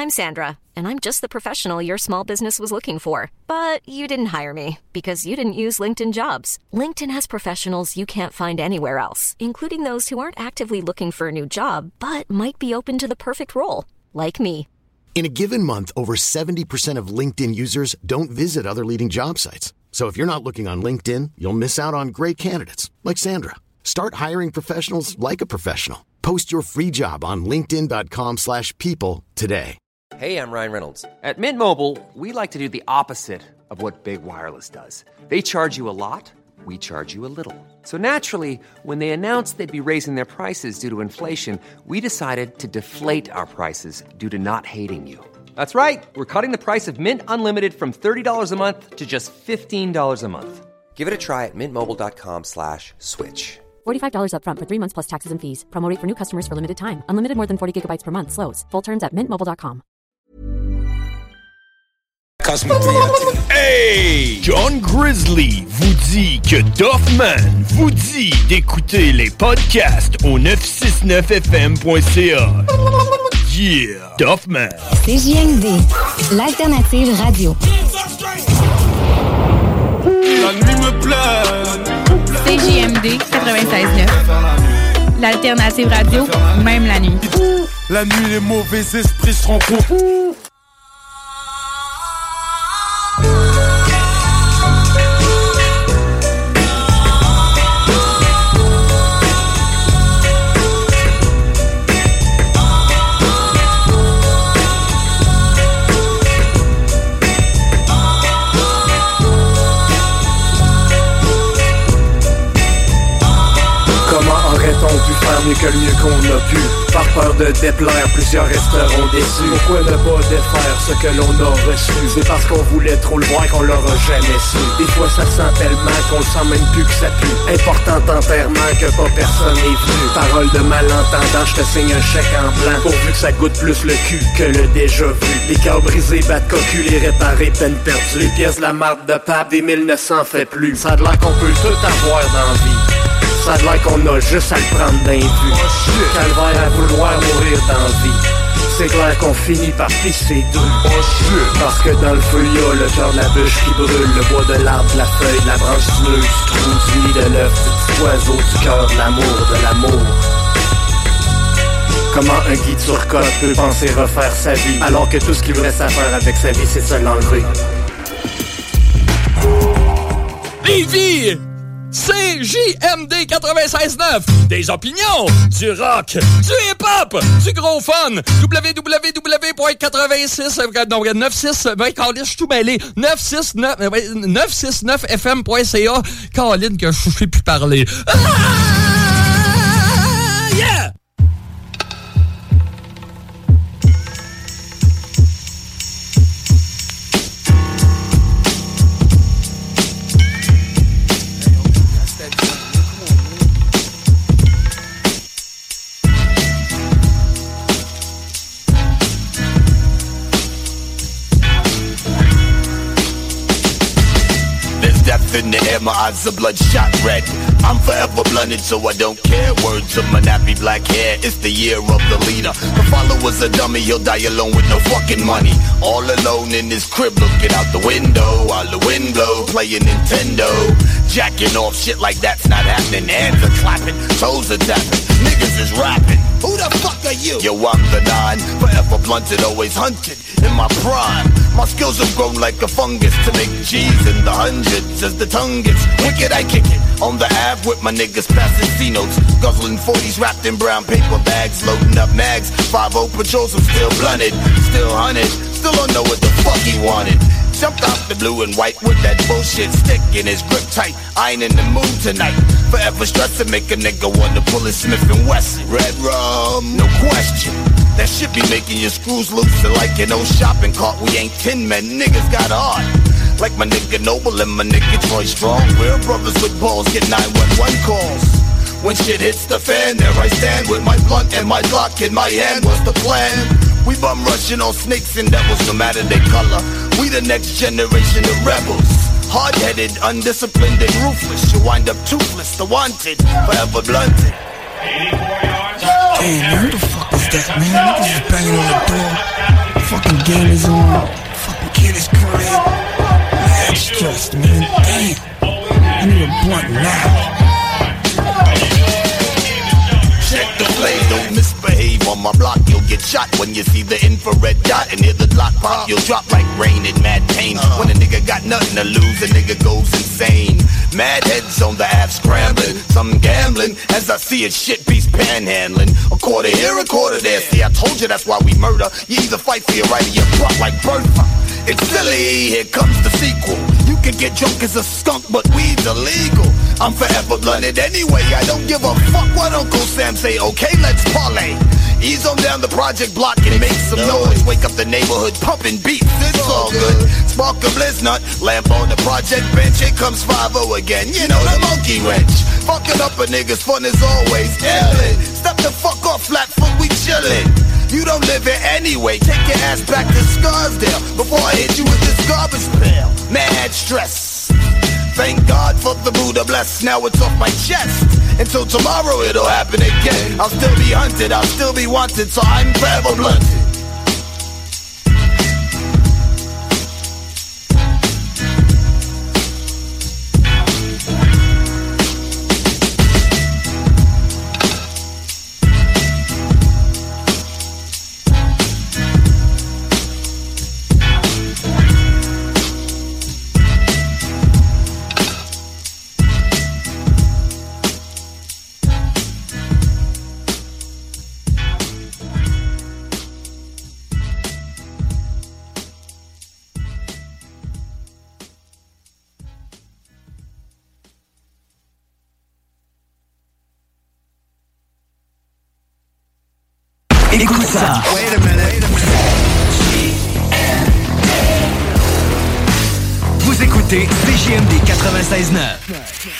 I'm Sandra, and I'm just the professional your small business was looking for. But you didn't hire me because you didn't use LinkedIn Jobs. LinkedIn has professionals you can't find anywhere else, including those who aren't actively looking for a new job, but might be open to the perfect role, like me. In a given month, over 70% of LinkedIn users don't visit other leading job sites. So if you're not looking on LinkedIn, you'll miss out on great candidates, like Sandra. Start hiring professionals like a professional. Post your free job on linkedin.com/people today. Hey, I'm Ryan Reynolds. At Mint Mobile, we like to do the opposite of what Big Wireless does. They charge you a lot, we charge you a little. So naturally, when they announced they'd be raising their prices due to inflation, we decided to deflate our prices due to not hating you. That's right. We're cutting the price of Mint Unlimited from $30 a month to just $15 a month. Give it a try at mintmobile.com/switch. $45 up front for 3 months plus taxes and fees. Promo rate for new customers for limited time. Unlimited more than 40 gigabytes per month. Slows full terms at mintmobile.com. Hey! John Grizzly vous dit que Duffman vous dit d'écouter les podcasts au 969fm.ca. Yeah! Duffman! CJMD, l'alternative radio. La nuit me plaît. CJMD 96.9. L'alternative radio, même la nuit. La nuit, les mauvais esprits se rencontrent. On pu faire mieux que le mieux qu'on a pu. Par peur de déplaire, plusieurs resteront déçus. Pourquoi ne pas défaire ce que l'on a reçu? C'est parce qu'on voulait trop le voir qu'on l'aura jamais su. Des fois ça sent tellement qu'on le sent même plus que ça pue. Important enterrement que pas personne est venu. Parole de malentendant, je te signe un chèque en blanc. Pourvu que ça goûte plus le cul que le déjà vu. Les cœurs brisés, battent cocu, les réparer, peine perdue. Les pièces de la marde de pape, des 1900 fait plus. Ça a l'air qu'on peut tout avoir dans la vie. Ça a l'air qu'on a juste à le prendre d'un vue. Calvaire à vouloir mourir dans la vie. C'est clair qu'on finit par pisser d'eau. Parce que dans le feu y'a le cœur de la bûche qui brûle. Le bois de l'arbre, de la feuille, de la branche du nœud, du trou, du nid de l'œuf, du petit oiseau, du cœur, de l'amour. Comment un Guy Turcotte peut penser refaire sa vie alors que tout ce qu'il voudrait savoir avec sa vie c'est se l'enlever. Lévis! CJMD 96.9. Des opinions, du rock, du hip-hop, du gros fun. www.96... je suis tout mêlé. 969fm.ca. Caroline, que je sais plus parler. Ah! Yeah! In the air, my eyes are bloodshot red. I'm forever blunted, so I don't care. Words of my nappy black hair, it's the year of the leader. The follower's a dummy, he'll die alone with no fucking money. All alone in his crib, looking out the window, while the wind blow, playing Nintendo. Jacking off shit like that's not happening. Hands are clapping, toes are tapping, niggas is rapping. Who the fuck are you? Yo, I'm the 9, forever blunted, always hunted. In my prime, my skills have grown like a fungus to make G's in the hundreds. As the tongue gets wicked, I kick it on the Ave with my niggas passing C-notes, guzzling 40s wrapped in brown paper bags, loading up mags. 5-0 patrols, I'm still blunted, still hunted, still don't know what the fuck he wanted. Jumped out the blue and white with that bullshit stick in his grip tight. I ain't in the mood tonight. Forever stressing, make a nigga wanna pull his Smith & Wesson. Red rum, no question. That shit be making your screws loose like an old shopping cart. We ain't 10 men, niggas got heart. Like my nigga Noble and my nigga Troy Strong. We're brothers with balls, get 911 calls. When shit hits the fan, there I stand with my blunt and my Glock in my hand. What's the plan? We bum rushing on snakes and devils, no matter their color. We the next generation of rebels. Hard-headed, undisciplined, and ruthless. You wind up toothless, the wanted, forever blunted. Damn, who the fuck is that, man? Niggas is banging on the door. Fuck game is on. Fucking kid is crying. Man, stressed, man. Damn. I need a blunt now. Check the blaze, don't misbehave on my block. You'll get shot when you see the infrared dot and hear the block pop. You'll drop like rain in mad pain. When a nigga got nothing to lose, a nigga goes insane. Mad heads on the app scrambling, some gambling. As I see it, shit beats panhandling. A quarter here, a quarter there. See, I told you that's why we murder. You either fight for your right or you drop like Bertha. It's silly, here comes the sequel. You can get drunk as a skunk, but weed's illegal. I'm forever blunted anyway, I don't give a fuck what Uncle Sam say. Okay, let's parlay. Ease on down the project block and make some noise. Wake up the neighborhood pumping beats, it's all good. Spark a blizz nut, lamp on the project bench. Here comes 5-0 again, you know the monkey wrench. Fucking up a nigga's fun as always. Illin', step the fuck off, flat foot, we chillin'. You don't live here anyway, take your ass back to Scarsdale before I hit you with this garbage pail. Mad stress. Thank God for the Buddha bless, now it's off my chest. Until tomorrow it'll happen again. I'll still be hunted, I'll still be wanted, so I'm forever blunted. Écoute ça. Wait a minute. Vous écoutez CJMD 96.9.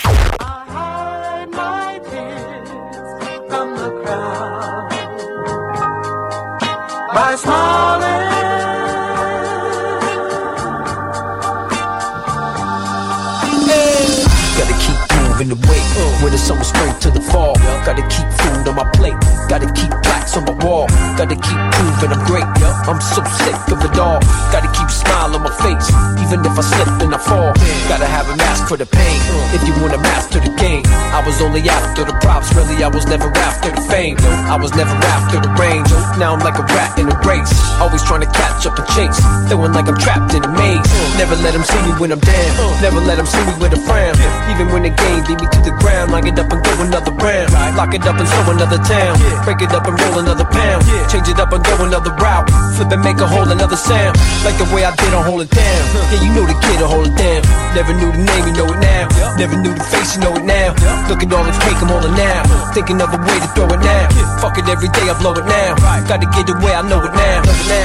By smiling, gotta keep moving the weight. Winter, summer, spring to the fall. Gotta keep food on my plate. Gotta keep plaques on my wall. Gotta keep proving I'm great. I'm so sick of it all. Gotta keep a smile on my face, even if I slip and I fall. Gotta have a mask for the pain. If you wanna master the game, I was only after the props. Really, I was never after the fame. I was never after the range. Now I'm like a rat in a race, always trying to catch up and chase. Feeling like I'm trapped in a maze. Never let them see me when I'm down. Never let them see me with a frown. Even when the game beat me to the ground, lock it up and go another round. Lock it up and show another town. Break it up and roll another pound. Change it up and go another route. Flip and make a whole another sound. Like the way I did on Hold It Down. Yeah, you know the kid to hold it down. Never knew the name, you know it now. Never knew the face, you know it now. Look at all the cake, I'm all it now. Thinking of a way to throw it now. Fuck it, every day I blow it now. Gotta get it where I know it now.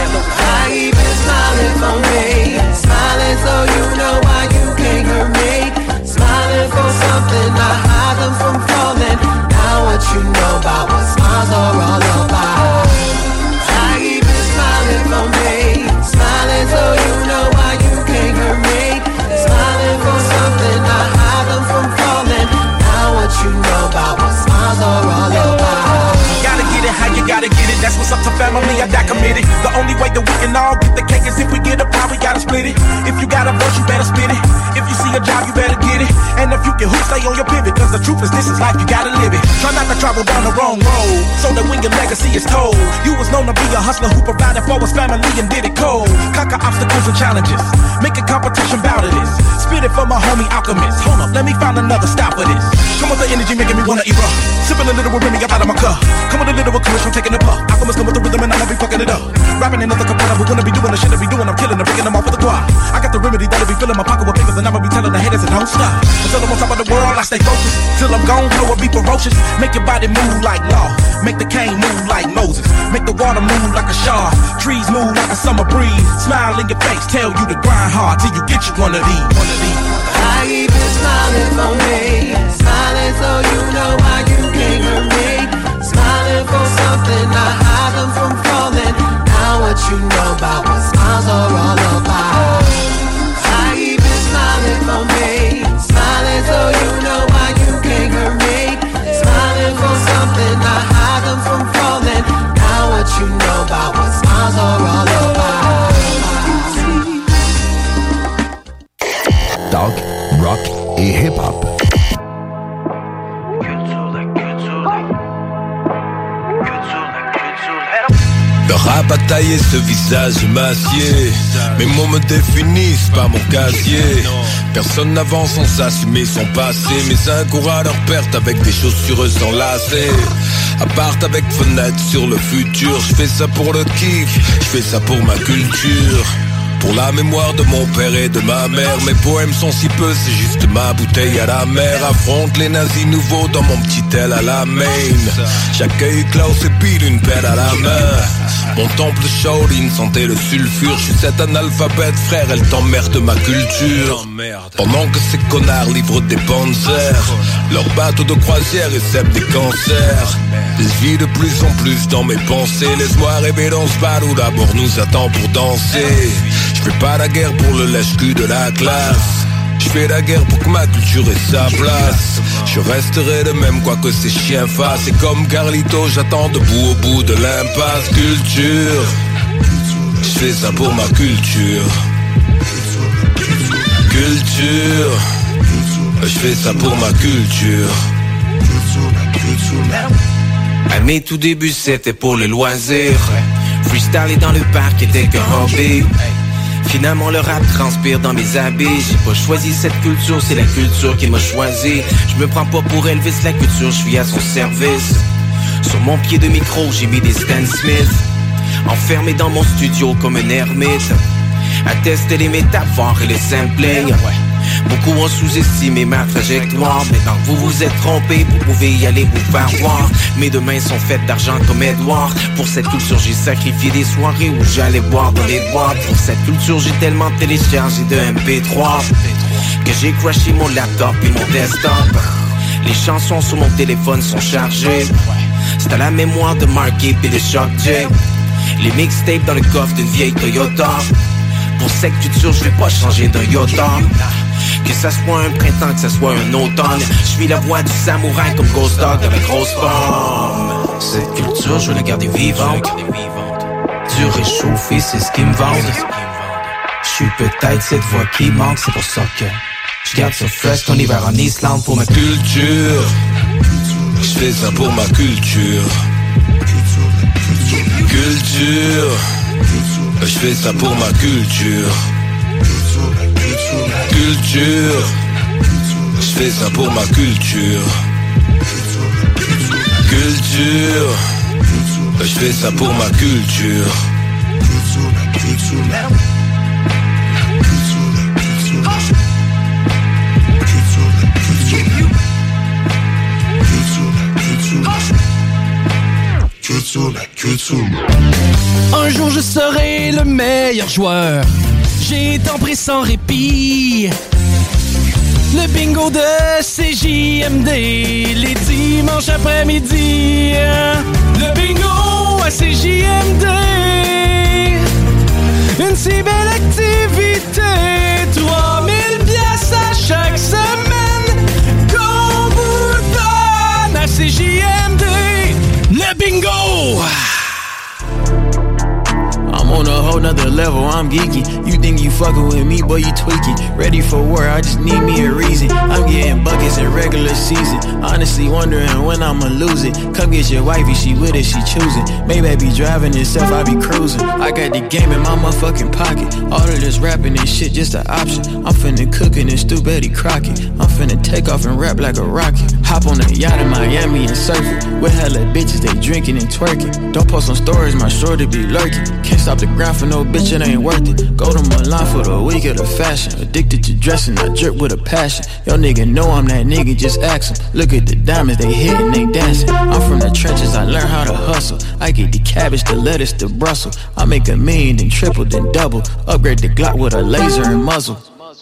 I keep smiling for me. Smiling so you know why you can't hurt me. Smiling for something, I hide them from falling. Now what you know about what smiles are all about. I keep smiling for me. Smiling so you know why you can't hurt me. Smiling for something, I hide them from falling. Now what you know about what smiles are all about. Gotta get it how you gotta get it. That's what's up to family, I die committed. The only way that we can all get the cake is if we get a pie, we gotta split it. If you got a verse, you better spit it. If you see a job, you better get it. And if you can hoop, stay on your pivot. Cause the truth is this is life, you gotta live it. Try not to travel down the wrong road, so that when your legacy is told, you was known to be a hustler who provided for his family and did it cold. Conquer obstacles and challenges, make a competition bout of this. Spit it for my homie Alchemist. Hold up, let me find another stop of this. Come with the energy making me wanna erupt. Sipping a little with Remy, I'm out of my cup. Come with a little with Kush, I'm taking a puff. Alchemist come with the rhythm and I'ma be fucking it up. Rapping another component, we're gonna be doing the shit that we doing. I'm killing them, breaking them off with a quad. I got the remedy that'll be filling my pocket with papers, and I'ma be telling the haters it don't stop. Until I'm on top of the world, I stay focused. Till I'm gone, flow will be ferocious. Make your body move like law. Make the cane move like Moses. Make the water move like a shaw. Trees move like a summer breeze. Smile in your face, tell you to grind hard till you get you one of these. I keep smiling for me. Smiling so you know why you can't hurt me. Smiling for something, I hide them from falling. Now what you know about what smiles are all about. I keep smiling for me. Smiling so you know why you can't hurt me. Smiling for something, I hide them from falling. Now what you know about what smiles are all about. tailler ce visage émacié. Mes mots me définissent pas mon casier. Personne n'avance sans assumer son passé. Mes incours à leur perte avec des chaussures sans lacets. Appart avec fenêtre sur le futur. Je fais ça pour le kiff, je fais ça pour ma culture. Pour la mémoire de mon père et de ma mère. Mes poèmes sont si peu, c'est juste ma bouteille à la mer. Affronte les nazis nouveaux dans mon petit aile à la main. J'accueille Klaus et pile une pelle à la main. Mon temple Shaolin sentait le sulfure. Je suis cet analphabète frère, elle t'emmerde ma culture. Pendant que ces connards livrent des panzers, leurs bateaux de croisière essaiment des cancers. Je vis de plus en plus dans mes pensées. Laisse-moi rêver dans ce bar où d'abord nous attend pour danser. Je fais pas la guerre pour le lèche-cul de la classe. Je fais la guerre pour que ma culture ait sa place. Je resterai de même quoi que ces chiens fassent. Et comme Carlito, j'attends debout au bout de l'impasse. Culture, je fais ça pour ma culture. Culture, je fais ça pour ma culture. À mes tout débuts c'était pour le loisir. Freestyler dans le parc était qu'un hobby. Finalement le rap transpire dans mes habits. J'ai pas choisi cette culture, c'est la culture qui m'a choisi. Je me prends pas pour Elvis, la culture, je suis à son service. Sur mon pied de micro, j'ai mis des Stan Smith. Enfermé dans mon studio comme un ermite, à tester les métaphores et les sampling. Beaucoup ont sous-estimé ma trajectoire. Maintenant que vous vous êtes trompé, vous pouvez y aller vous faire voir. Mes deux mains sont faites d'argent comme Edouard. Pour cette culture j'ai sacrifié des soirées où j'allais boire dans les boîtes. Pour cette culture j'ai tellement téléchargé de MP3 que j'ai crashé mon laptop et mon desktop. Les chansons sur mon téléphone sont chargées. C'est à la mémoire de Marky et de Shock J. Les mixtapes dans le coffre d'une vieille Toyota. Pour cette culture je vais pas changer d'un iota. Que ça soit un printemps, que ça soit un automne, je suis la voix du samouraï comme Ghost Dog de la grosse pomme. Cette culture, je veux la garder vivante. Du réchauffé, c'est ce qui me vend. Je suis peut-être cette voix qui manque, c'est pour ça que je garde ça fresh ton hiver en Islande pour ma culture. Je fais ça pour ma culture. Culture. Je fais ça pour ma culture. Culture, je fais ça pour ma culture. Culture, je fais ça pour ma culture. Un jour je serai le meilleur joueur. J'ai tant pris sans répit. Le bingo de CJMD, les dimanches après-midi. Le bingo à CJMD, une si belle activité. 3000 pièces à chaque semaine qu'on vous donne à CJMD. Le bingo! I'm on a whole nother level, I'm geeky. You think you fucking with me, boy, you tweaking. Ready for war, I just need me a reason. I'm getting buckets in regular season. Honestly wondering when I'ma lose it. Come get your wifey, she with it, she choosing. Maybe I be driving itself, I be cruising. I got the game in my motherfucking pocket. All of this rapping and shit just an option. I'm finna cooking and stew Betty Crockett. I'm finna take off and rap like a rocket. Hop on a yacht in Miami and surf it. With hella bitches, they drinking and twerking. Don't post on stories, my shorty be lurking. Can't stop the grind for no bitch, it ain't worth it. Go to Milan for the week of the fashion. Addicted to dressing, I drip with a passion. Yo nigga know I'm that nigga, just ask him. Look at the diamonds, they hitting, they dancing. I'm from the trenches, I learned how to hustle. I get the cabbage, the lettuce, the Brussels. I make $1 million, then triple, then double. Upgrade the Glock with a laser and muzzle.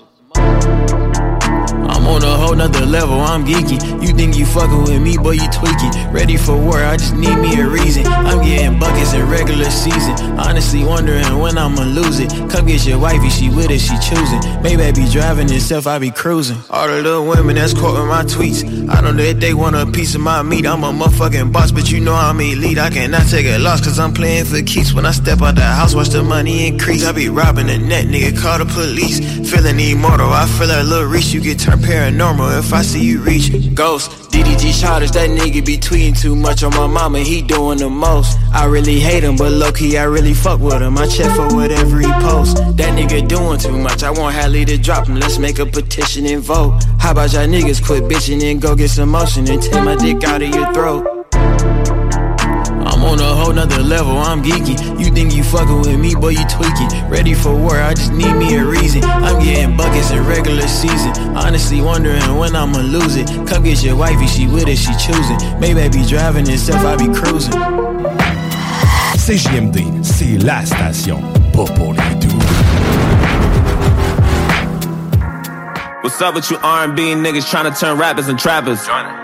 I'm on a whole nother level, I'm geeky. You think you fucking with me, boy, you tweaking. Ready for war, I just need me a reason. I'm getting buckets in regular season. Honestly wondering when I'ma lose it. Come get your wifey, she with it, she choosing. Maybe I be driving itself, I be cruising. All the little women that's quoting my tweets, I know that they want a piece of my meat. I'm a motherfucking boss, but you know I'm elite. I cannot take a loss, cause I'm playing for keeps. When I step out the house, watch the money increase. I be robbing the net, nigga, call the police. Feeling immortal, I feel like Lil Reese, you get turned paranormal if I see you reach. Ghost, DDG shotters, that nigga be tweeting too much on my mama, he doing the most. I really hate him, but low-key I really fuck with him. I check for whatever he posts. That nigga doing too much, I want Hadley to drop him. Let's make a petition and vote. How about y'all niggas quit bitching and go get some motion and take my dick out of your throat? I'm on a whole nother level, I'm geeky. You think you fucking with me, boy, you tweaking. Ready for war, I just need me a reason. I'm getting buckets in regular season. Honestly wondering when I'ma lose it. Come get your wifey, she with it, she choosing. Maybe I be driving itself, I be cruising. CJMD, c'est la station, pas pour les doux. What's up with you R&B niggas trying to turn rappers and trappers?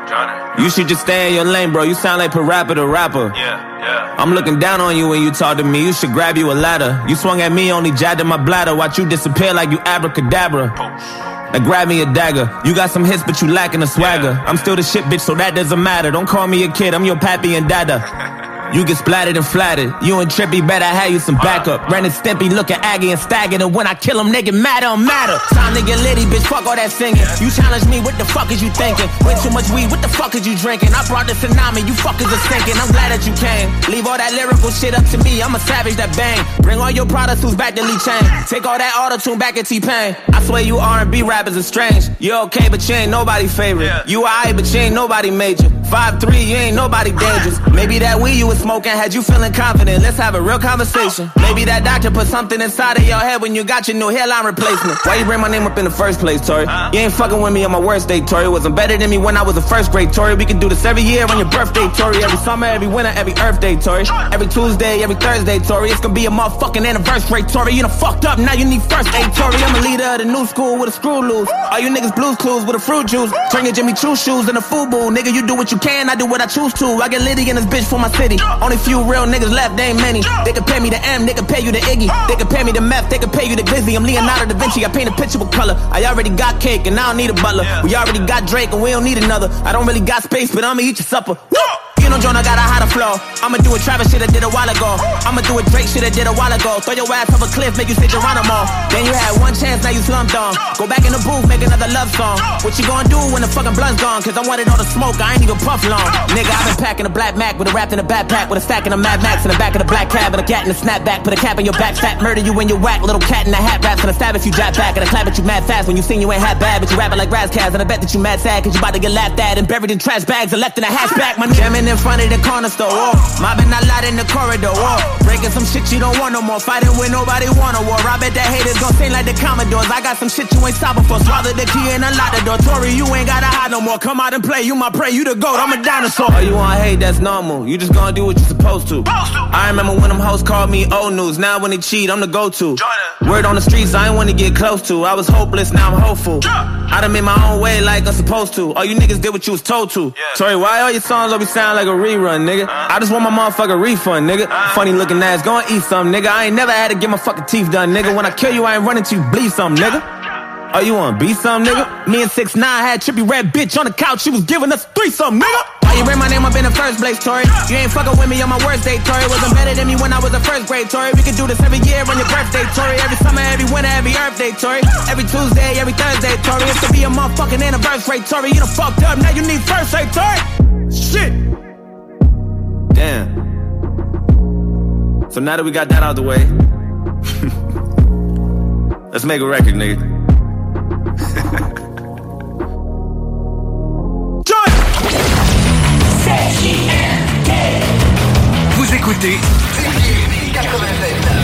You should just stay in your lane, bro. You sound like Parappa the Rapper. I'm looking down on you when you talk to me. You should grab you a ladder. You swung at me, only jabbed in my bladder. Watch you disappear like you abracadabra. Now grab me a dagger. You got some hits, but you lacking a swagger. I'm still the shit, bitch, so that doesn't matter. Don't call me a kid, I'm your pappy and dada. You get splattered and flattered. You and Trippy better have you some backup. Ren and Stimpy looking aggy and staggered. And when I kill them, they get mad on matter. Time to get litty, bitch, fuck all that singing. You challenge me, what the fuck is you thinking? Way too much weed, what the fuck is you drinking? I brought the tsunami, you fuckers are sinking. I'm glad that you came. Leave all that lyrical shit up to me, I'm a savage that bang. Bring all your products who's back to Lee Chain. Take all that auto-tune back at T-Pain. I swear you R&B rappers are strange. You okay, but you ain't nobody favorite. You alright, but you ain't nobody major. 5'3", you ain't nobody dangerous. Maybe that weed you was smoking had you feeling confident. Let's have a real conversation. Maybe that doctor put something inside of your head when you got your new hairline replacement. Why you bring my name up in the first place, Tori? You ain't fucking with me on my worst day, Tori. Wasn't better than me when I was a first grade, Tori. We can do this every year on your birthday, Tori. Every summer, every winter, every Earth Day, Tori. Every Tuesday, every Thursday, Tori. It's gonna be a motherfucking anniversary, Tori. You done fucked up, now you need first aid, Tori. I'm a leader of the new school with a screw loose. All you niggas Blues Clues with a fruit juice. Drinking Jimmy Choo shoes and a FUBU. Nigga, you do what you can, I do what I choose to. I get litty in this bitch for my city. Only few real niggas left, they ain't many. They can pay me the M, they can pay you the Iggy. They can pay me the meth, they can pay you the Glizzy. I'm Leonardo da Vinci, I paint a picture with color. I already got cake and I don't need a butler. We already got Drake and we don't need another. I don't really got space, but I'ma eat your supper. You know Jonah got a hotter flow. I'ma do a Travis shit I did a while ago. I'ma do a Drake shit I did a while ago. Throw your ass off a cliff, make you say Geronimo. Then you had one chance, now you slumped on. Go back in the booth, make another love song. What you gonna do when the fucking blunt's gone? Cause I wanted all the smoke, I ain't even puff long. Nigga, I've been packing a black Mac with a wrapped in a backpack with a stack in a Mad Max in the back of the black cab and a cat in a snapback. Put a cap in your back, fat murder you when you whack. Little cat in a hat raps and a stab if you drop back and a clap at you mad fast when you sing you ain't half bad, but you rapping like Razzcast and I bet that you mad sad cause you about to get laughed at and buried in trash bags and left in a hatchback. My jamming in front of the corner store, mobbing a lot in the corridor, breaking some shit you don't want no more, fighting with nobody want a war. I bet that haters gon' sing like the Commodores. I got some shit you ain't stopping for. Swallow the key and unlock the door. Tory, you ain't gotta hide no more. Come out and play, you my prey, you the GOAT, I'm a dinosaur. Oh, you want hate, that's normal. You just gonna do what you supposed to. I remember when them hoes called me old news. Now when they cheat, I'm the go-to. Word on the streets, I ain't wanna get close to. I was hopeless, now I'm hopeful. I done made my own way like I'm supposed to. All you niggas did what you was told to. Tory, why all your songs always sound like a rerun, nigga? I just want my motherfucking refund, nigga. Funny looking ass, go and eat some, nigga. I ain't never had to get my fucking teeth done, nigga. When I kill you, I ain't running to you, bleed some, nigga. Oh, you wanna be some, nigga? Me and 6ix9ine had trippy red bitch on the couch. She was giving us threesome, nigga. Why you bring my name up in the first place, Tory? You ain't fucking with me on my worst day, Tory. Wasn't better than me when I was a first grade, Tory. We can do this every year on your birthday, Tory. Every summer, every winter, every Earth Day, Tory. Every Tuesday, every Thursday, Tory. It's to be a motherfucking anniversary, Tory. You done fucked up, now you need first aid, Tory. Shit. Damn. So now that we got that out the way, let's make a record, nigga. Vous écoutez CJMD 96.9.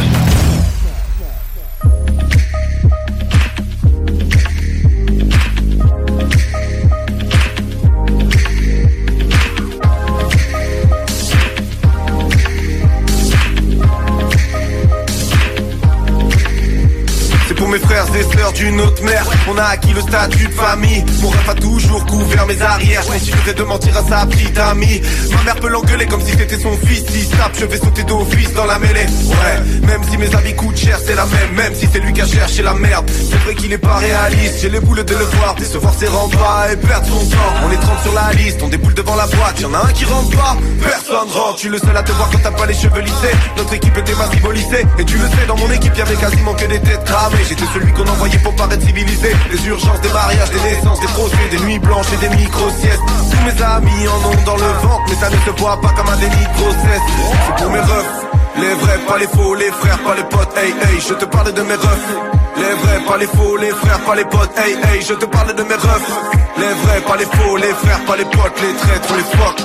Pour mes frères et sœurs d'une autre mère, on a acquis le statut de famille. Mon rêve a toujours couvert mes arrières. Je continuerai de mentir à sa petite amie. Ma mère peut l'engueuler comme si c'était son fils. Si tape, je vais sauter d'office dans la mêlée. Ouais, même si mes amis coûtent cher, c'est la même. Même si c'est lui qui a cherché la merde. C'est vrai qu'il est pas réaliste. J'ai les boules de le voir, décevoir ses remparts et perdre son temps. On est 30 sur la liste, on déboule devant la boîte. Y'en a un qui rentre pas, personne rentre. Je suis le seul à te voir quand t'as pas les cheveux lissés. Notre équipe était massive au lycée. Et tu le sais, dans mon équipe y'avait quasiment que des têtes cramées. J'étais celui qu'on envoyait pour paraître civilisé. Des urgences, des mariages, des naissances, des procès, des nuits blanches et des micro-siestes. Tous mes amis en ont dans le ventre, mais ça ne se voit pas comme un déni de grossesse. C'est pour mes refs, les vrais, pas les faux, les frères, pas les potes, hey hey, je te parle de mes refs. Les vrais, pas les faux, les frères, pas les potes, hey hey, je te parle de mes refs. Les vrais, pas les faux, les frères, pas les potes, les traîtres, les fuck.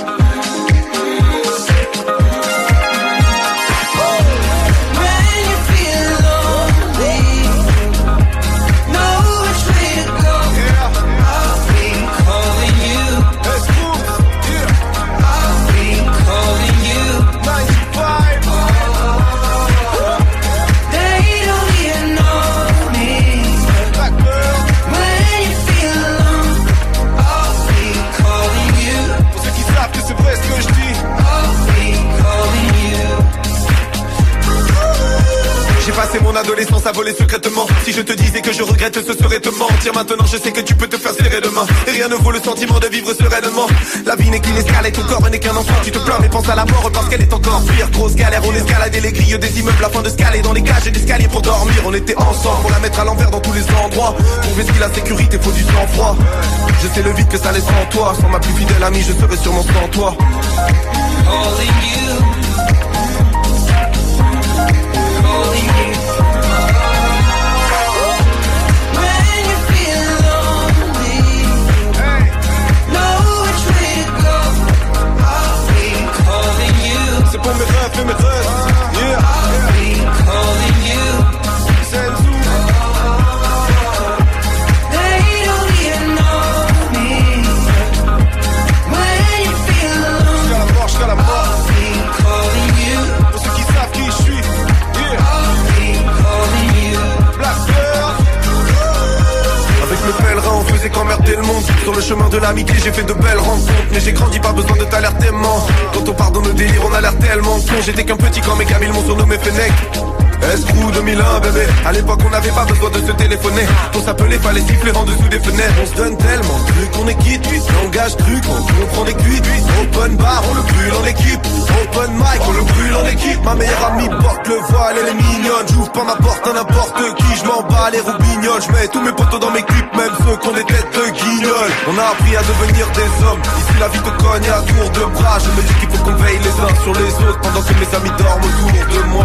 J'ai passé mon adolescence à voler secrètement. Si je te disais que je regrette, ce serait te mentir. Maintenant je sais que tu peux te faire serrer demain. Et rien ne vaut le sentiment de vivre sereinement. La vie n'est qu'une escale et ton corps n'est qu'un enfant. Tu te plains mais pense à la mort parce qu'elle est encore pire. Grosse galère, on escaladait les grilles des immeubles afin de scaler dans les cages et d'escaliers pour dormir. On était ensemble pour la mettre à l'envers dans tous les endroits. Trouver ce qui la sécurité, faut du sang-froid. Je sais le vide que ça laisse en toi. Sans ma plus fidèle amie, je serais sûrement sans toi. Calling you. Calling you. C'est pour mes rêves et mes rêves. Yeah. I'll be calling you. Senzu. They don't even know me. When you feel alone. Jusqu'à la mort, I'll be calling you. Pour ceux qui savent qui je suis. Yeah. I'll be calling you. Blackbird. Avec le pèlerin on faisait qu'emmerder le monde. Sur le chemin de l'amitié j'ai fait de belles rencontres. Mais j'ai grandi, pas besoin de t'alertement. Quand on pardonne nos délires on a l'air tellement con. J'étais qu'un petit quand mes gamins m'ont surnommé Fennec. Escrew 2001 bébé. À l'époque on n'avait pas besoin de se téléphoner. Pour s'appeler fallait siffler en dessous des fenêtres. On se donne tellement de trucs, on est quitte. Langage truc, on prend des cuites. Open bar, on le brûle en équipe. Open mic, on le brûle en équipe. Ma meilleure amie porte le voile, elle est mignonne. J'ouvre pas ma porte à n'importe qui. Je m'en bats les roubignoles. Je mets tous mes potos dans mes clips, même ceux qui ont des têtes de guignols. On a appris à devenir des hommes. Ici la vie te cogne à tour de bras. Je me dis qu'il faut qu'on veille les uns sur les autres pendant que mes amis dorment autour de moi.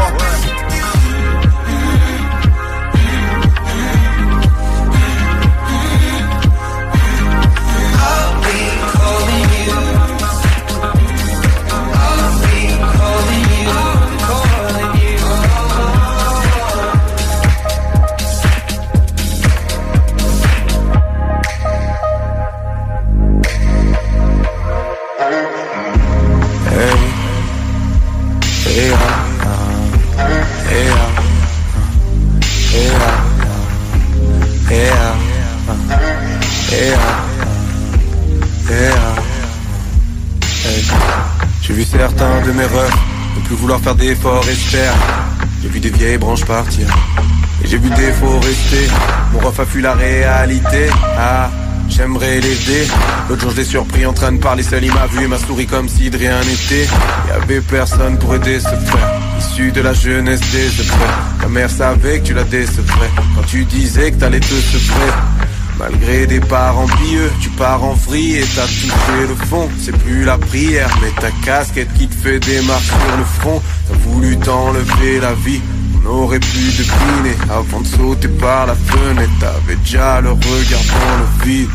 J'ai vu certains de mes refs ne plus vouloir faire d'efforts et se perdre. J'ai vu des vieilles branches partir et j'ai vu des faux rester. Mon ref a fui la réalité. Ah, j'aimerais l'aider. L'autre jour je l'ai surpris en train de parler seul. Il m'a vu et m'a souri comme si de rien n'était. Y'avait personne pour aider ce frère issu de la jeunesse des frères. Ta mère savait que tu la décevrais quand tu disais que t'allais te sevrer. Malgré des parents pieux, tu pars en vrille et t'as touché le fond. C'est plus la prière, mais ta casquette qui te fait des marques sur le front. T'as voulu t'enlever la vie, on aurait pu deviner. Avant de sauter par la fenêtre, t'avais déjà le regard dans le vide.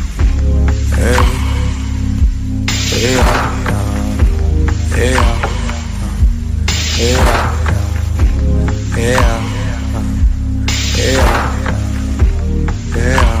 Hey, hey, ah, hey, ah, hey, ah, hey, ah, hey, ah, hey, ah.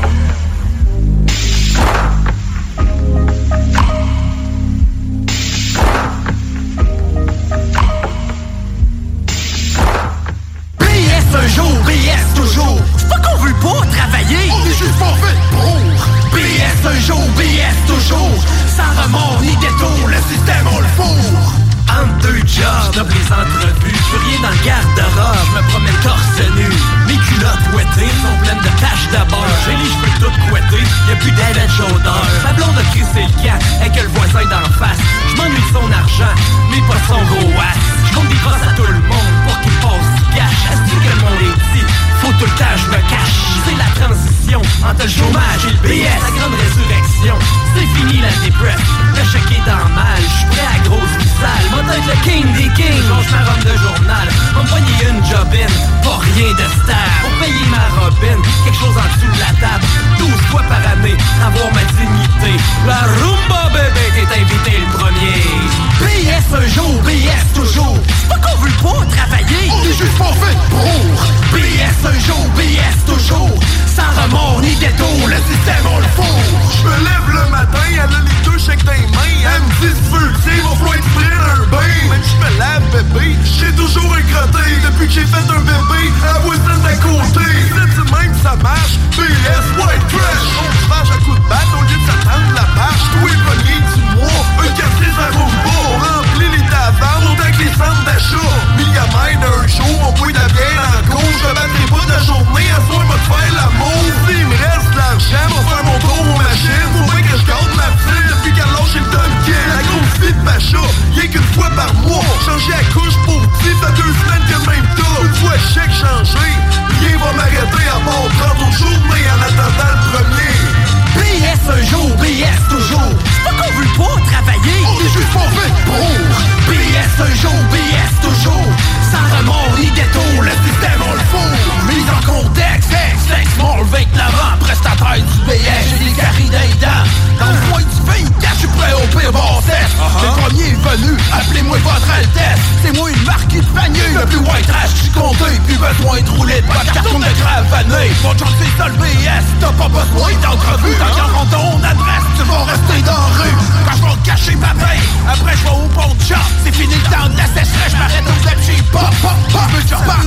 Un jour, BS toujours. C'est pas qu'on veut pas travailler, on est juste pas fait pour. BS un jour, BS toujours. Sans remords ni détour, le système on le fourre. Entre deux jobs, noble les entrevues. Je veux rien dans le garde-robe, je me promets torse nu. Mes culottes ouettées sont pleines de taches de beurre. J'ai les cheveux tout couettés, y'a plus d'élèves chaudeur. Ma blonde a crissé le camp, avec le voisin d'en face. Je m'ennuie de son argent, mais pas son gros ass. Je compte des grosses à tout le monde pour qu'il passe du cash. Est-ce que le monde est petit, faut tout le temps je me cache. bin, quelque chose en dessous de la table. 12 fois par année, avoir ma dignité. La rumba bébé, t'es invité le premier. BS un jour, BS toujours. C'est pas qu'on veut pas travailler, on est juste pas fait pour. BS un jour, BS toujours. Sans remords ni détour, le système on le fout. Je me lève le matin, elle a les deux chèques dans les mains. Elle me dit si tu veux, il va falloir être prêt à un bain. Même je me lave bébé, j'ai toujours un crotté. Depuis que j'ai fait un bébé, à la voisine d'à côté. C'est même ça marche, BS white trash. On se fâche à coups de batte au lieu de s'attendre la marche. Tous les premiers du mois, un quartier ça roule pas. On remplit les tavernes, on avec les centres d'achat. Milliamètre d'un jour, on boit de la bière dans la cour. Je battrai pas de la journée, à soir m'a de faire l'amour. S'il me reste de l'argent, on va faire mon tour aux machines. Faut bien que je garde ma petite depuis qu'elle lâche le Dunkin. La grosse fille de Pacha, y'a qu'une fois par mois. Changer la couche pour petit, ça 2 semaines que le même tas. Une fois chèque changé, rien va m'arrêter à part 30 autres journées en attendant le premier. BS un jour, BS toujours. C'est pas qu'on veut pas travailler, on est juste pas fait pour. BS un jour, BS toujours. Sans remords ni détour, le système on le fout. Mise en contexte, sex, small, 20 l'avant, prestataire du BS, j'ai des caries d'aidant. Dans le coin du pays, je suis prêt au pire bassesse. Le premier venu, appelez-moi votre Altesse. C'est moi le marquis de panier, le plus white trash du comté. Plus besoin de rouler de pas de carton de gravané. Mon chance c'est ça le BS, t'as pas besoin d'entrevue. Quand j'en rends ton adresse, tu vas rester dans la rue. Quand je vais cacher ma veille, après je vais au pont de chat. C'est fini le temps de la sécheresse, j'm'arrête aux FG. Pop, pop, pop, je parle.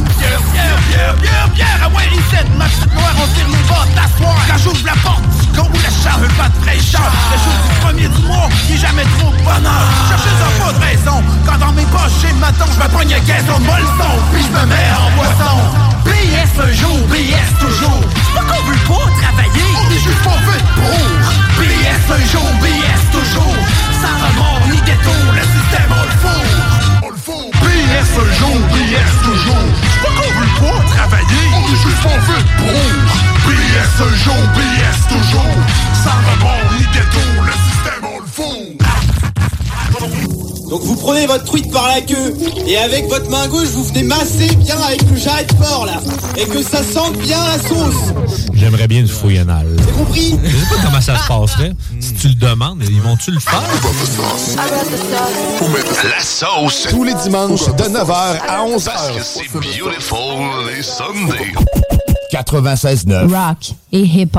Bière, ah ouais, reset, ma petite noire, on tire les bottes, l'asseoir. Quand j'ouvre la porte, du con, le chat, un pas de fraîcheur. Le jour du premier du mois, il est jamais trop de bonheur. Cherchez-en pas de raison, quand dans mes poches j'ai ma tongue, j'me pogne un caisson de molleton, puis j'me mets en boisson. BS un jour, BS toujours. C'est pas qu'on veut pas travailler, on est juste pas fait pour. BS un jour, BS toujours. Sans remords ni détour, le système on le fout. On le fout. BS un jour, BS toujours. C'est pas qu'on veut pas travailler, on est juste pas fait pour. BS un jour, BS toujours. Sans remords ni détour, le système on le fout. Donc vous prenez votre truite par la queue et avec votre main gauche vous venez masser bien avec le jarret de porc là et que ça sente bien la sauce. J'aimerais bien une fouille anale. T'as compris? Je sais pas comment ça se passerait. Si tu le demandes, ils vont-tu le faire? La sauce. Tous les dimanches de 9h à 11h. Parce que c'est beautiful les Sundays. 96.9 Rock et hip-hop.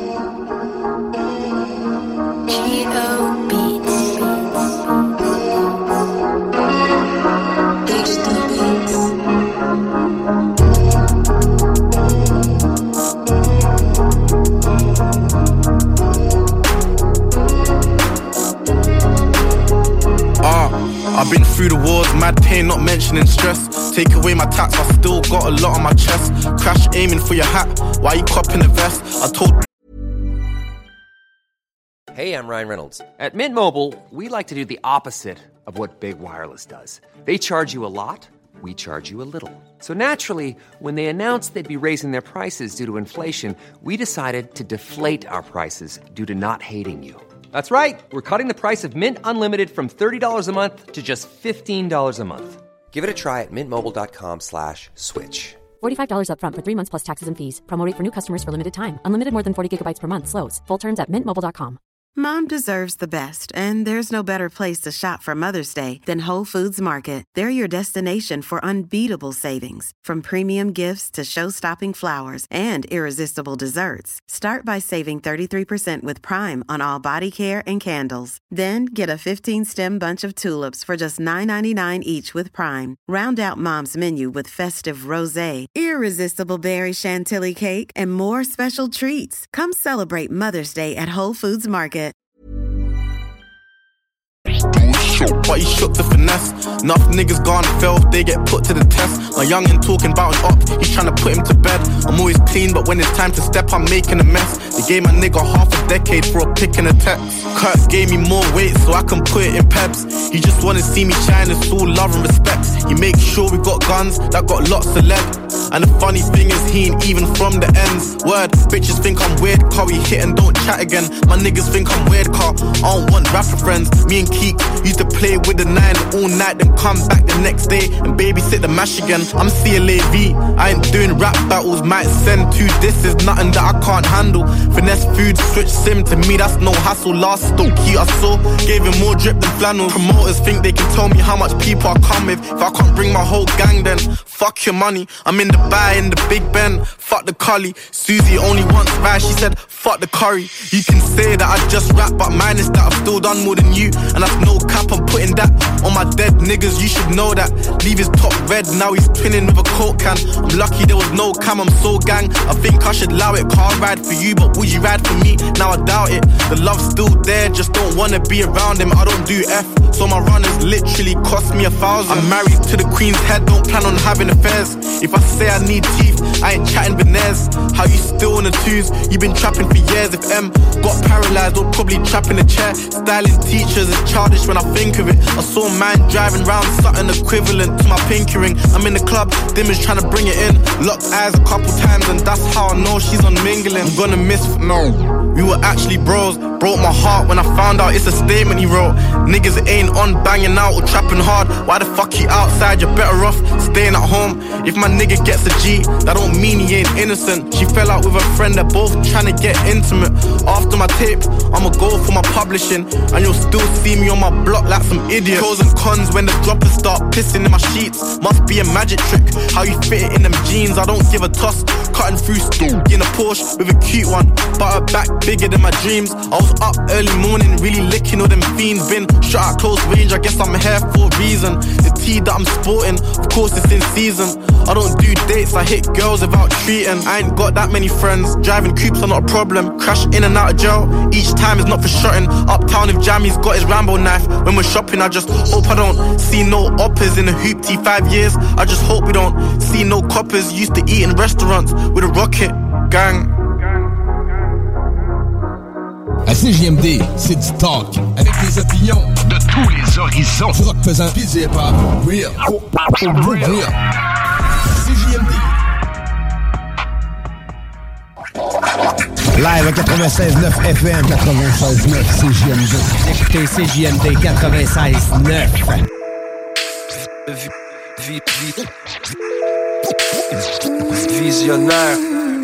I've been through the wars, mad pain, not mentioning stress. Take away my tax, I still got a lot on my chest. Crash aiming for your hat, why you copping a vest? I told. Hey, I'm Ryan Reynolds. At Mint Mobile, we like to do the opposite of what Big Wireless does. They charge you a lot, we charge you a little. So naturally, when they announced they'd be raising their prices due to inflation, we decided to deflate our prices due to not hating you. That's right. We're cutting the price of Mint Unlimited from $30 a month to just $15 a month. Give it a try at mintmobile.com/switch. $45 up front for 3 months plus taxes and fees. Promo rate for new customers for limited time. Unlimited more than 40 gigabytes per month. Slows full terms at mintmobile.com. Mom deserves the best, and there's no better place to shop for Mother's Day than Whole Foods Market. They're your destination for unbeatable savings, from premium gifts to show-stopping flowers and irresistible desserts. Start by saving 33% with Prime on all body care and candles. Then get a 15-stem bunch of tulips for just $9.99 each with Prime. Round out Mom's menu with festive rosé, irresistible berry chantilly cake, and more special treats. Come celebrate Mother's Day at Whole Foods Market. But he shook the finesse. Enough niggas gone fail, they get put to the test. My youngin' talking about an op, he's trying to put him to bed. I'm always clean, but when it's time to step, I'm making a mess. They gave my nigga half a decade for a pick and a text. Kurt gave me more weight so I can put it in peps. He just wanna see me shine, it's all love and respect. He makes sure we got guns that got lots of lead. And the funny thing is, he ain't even from the ends. Word, bitches think I'm weird, car we hit and don't chat again. My niggas think I'm weird, car I don't want rapper friends. Me and Keek used to play with the 9 all night, then come back the next day and babysit the mash again. I'm CLAV, I ain't doing rap battles. Might send 2 disses, nothing that I can't handle. Finesse food, switch sim, to me that's no hassle. Last stoke cute I saw, gave him more drip than flannel. Promoters think they can tell me how much people I come with. If I can't bring my whole gang then fuck your money. I'm in the bay, in the Big Ben, fuck the collie. Susie only wants rice, she said fuck the curry. You can say that I just rap, but mine is that I've still done more than you. And that's no cap, I'm putting that on my dead niggas, you should know that. Leave his top red, now he's twinning with a coke can. I'm lucky there was no cam, I'm so gang. I think I should allow it, can't ride for you, but would you ride for me? Now I doubt it. The love's still there, just don't wanna be around him. I don't do F, so my runners literally cost me 1,000. I'm married to the Queen's head, don't plan on having affairs. If I say I need teeth, I ain't chatting veneers. How you still on the twos? You been trapping for years. If M got paralyzed, or probably trapped in a chair. Styling teachers is childish when I think of it. I saw a man driving round something equivalent to my pinky ring. I'm in the club, Dimmer's trying to bring it in. Locked eyes a couple times and that's how I know she's on mingling. I'm gonna miss, no, we were actually bros. Broke my heart when I found out it's a statement he wrote. Niggas ain't on banging out or trapping hard. Why the fuck you outside? You're better off staying at home. If my nigga gets a G, that don't mean he ain't innocent. She fell out with a friend, they're both trying to get intimate. After my tape, I'ma go for my publishing, and you'll still see me on my block like some idiot. Pros and cons when the droppers start pissing in my sheets. Must be a magic trick, how you fit it in them jeans. I don't give a toss, cutting through stool in a Porsche with a cute one, but her back bigger than my dreams. I was up early morning, really licking all them fiends. Been shot at close range, I guess I'm here for a reason. The tea that I'm sporting, of course it's in season. I don't do dates, I hit girls without treating. I ain't got that many friends, driving coupes are not a problem. Crash in and out of jail, each time is not for shotting. Uptown if Jammy's got his Rambo knife. When we're shopping, I just hope I don't see no oppers in the hoopty 5 years. I just hope we don't see no coppers used to eat in restaurants with a rocket gang. À CJMD, c'est du talk, avec des opinions de tous les horizons. Du rock faisant pis du hip-hop, real, real. CJMD. Live à 96.9 FM, 96.9 CJMD. Écoutez CJMD 96.9. Visionnaire.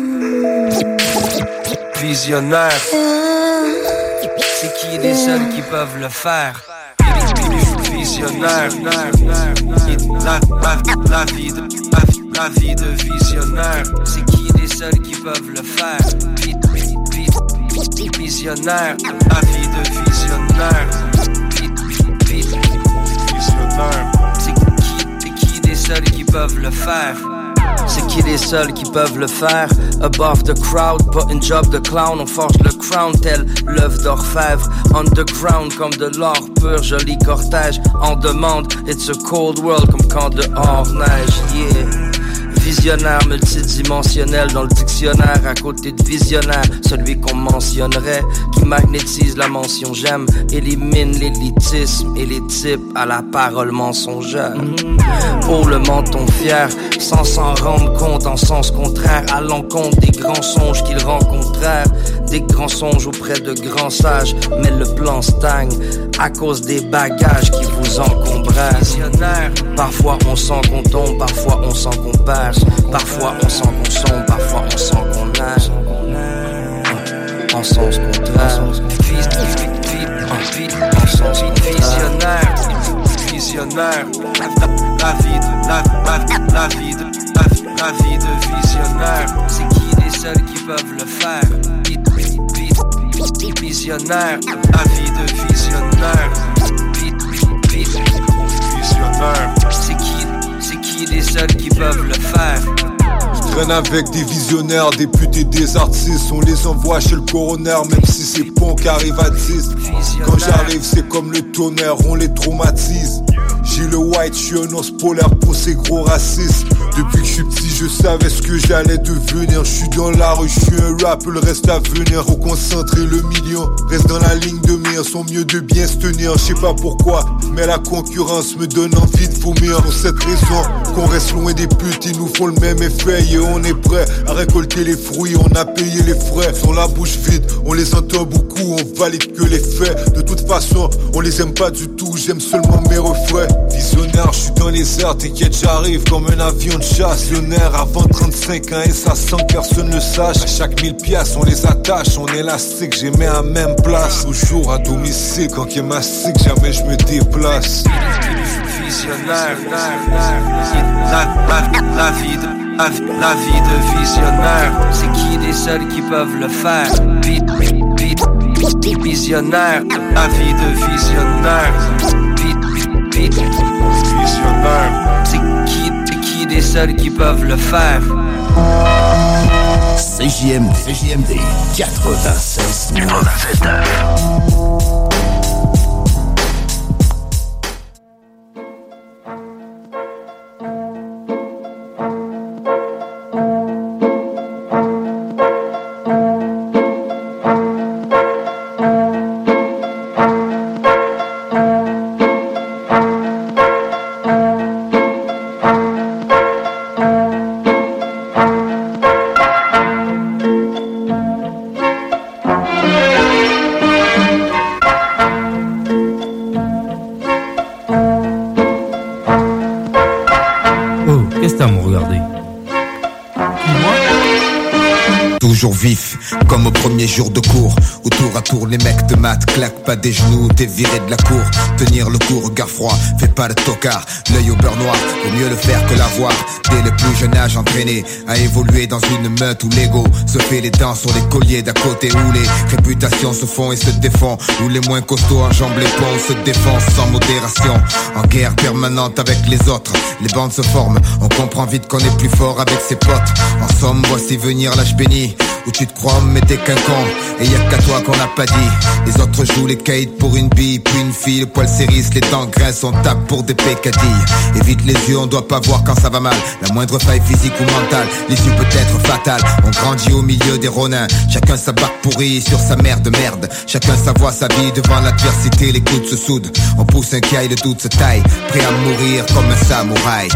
Visionnaire. C'est qui les seuls qui peuvent le faire? Visionnaire. La vie de visionnaire. C'est qui les seuls qui peuvent le faire? Visionnaire. La vie de visionnaire. Visionnaire. C'est qui les seuls qui peuvent le faire? C'est qui les seuls qui peuvent le faire? Above the crowd, pas une job de clown. On forge le crown tel l'œuf d'orfèvre. Underground comme de l'or pur, joli cortège. En demande, it's a cold world comme quand dehors neige, yeah. Visionnaire multidimensionnel dans le dictionnaire, à côté de visionnaire, celui qu'on mentionnerait, qui magnétise la mention j'aime, élimine l'élitisme et les types à la parole mensongère. Pour le menton fier, sans s'en rendre compte, en sens contraire, à l'encontre des grands songes qu'ils rencontrèrent, des grands songes auprès de grands sages, mais le plan stagne à cause des bagages qui vous encombrèrent. Visionnaire, parfois on sent qu'on tombe, parfois on sent qu'on perd. Parfois on sent qu'on sombre, parfois on sent qu'on nage. En sens contraire. En sens visionnaire. Visionnaire. La vie de visionnaire. C'est qui les seuls qui peuvent le faire? Visionnaire. La vie de visionnaire. Visionnaire. C'est qui les seuls qui peuvent le faire? Je traîne avec des visionnaires, des putes et des artistes. On les envoie chez le coroner, même si c'est bon qu'arrive à 10. Quand j'arrive, c'est comme le tonnerre, on les traumatise. J'ai le white, je suis un ours polaire pour ces gros racistes. Depuis que je suis petit, je savais ce que j'allais devenir. Je suis dans la rue, je suis un rap, le reste à venir. Faut concentrer le million, reste dans la ligne de mire. Sont mieux de bien se tenir, je sais pas pourquoi, mais la concurrence me donne envie de vomir. Pour cette raison, qu'on reste loin des putes, ils nous font le même effet. Et on est prêt à récolter les fruits, on a payé les frais. Sans la bouche vide, on les entend beaucoup, on valide que les faits. De toute façon, on les aime pas du tout, j'aime seulement mes refrains. Visionnaire, je suis dans les airs, t'inquiète, j'arrive comme un avion de chasse. Lionnaire avant 35 ans et ça sans que personne ne sache. À chaque 1000 piastres, on les attache, on élastique, j'ai mis à même place. Toujours à domicile, quand il mastique, jamais je me déplace. Visionnaire, la vie de visionnaire. C'est qui les seuls qui peuvent le faire? Visionnaire, la vie de visionnaire. Visionnaire. C'est qui les seuls qui peuvent le faire? CJMD 96.9. Toujours vif, comme au premier jour de cours, où tour à tour les mecs de maths claquent pas des genoux, t'es viré de la cour. Tenir le coup, regard froid, fais pas le tocard. L'œil au beurre noir, vaut mieux le faire que l'avoir. Dès le plus jeune âge entraîné à évoluer dans une meute où l'ego se fait les dents sur les colliers d'à côté, où les réputations se font et se défont, où les moins costauds enjambent les ponts, se défoncent sans modération. En guerre permanente avec les autres, les bandes se forment, on comprend vite qu'on est plus fort avec ses potes. En somme, voici venir l'âge béni, où tu te crois mais t'es qu'un con, et y'a qu'à toi qu'on n'a pas dit. Les autres jouent les kites pour une bille, puis une fille, le poil s'érisse, les dents grincent, on tape pour des pécadilles. Évite les yeux, on doit pas voir quand ça va mal. La moindre faille physique ou mentale, l'issue peut être fatale. On grandit au milieu des ronins, chacun sa barque pourrie sur sa mère de merde. Chacun sa voix, sa vie, devant l'adversité, les coudes se soudent. On pousse un caille, le doute se taille, prêt à mourir comme un samouraï.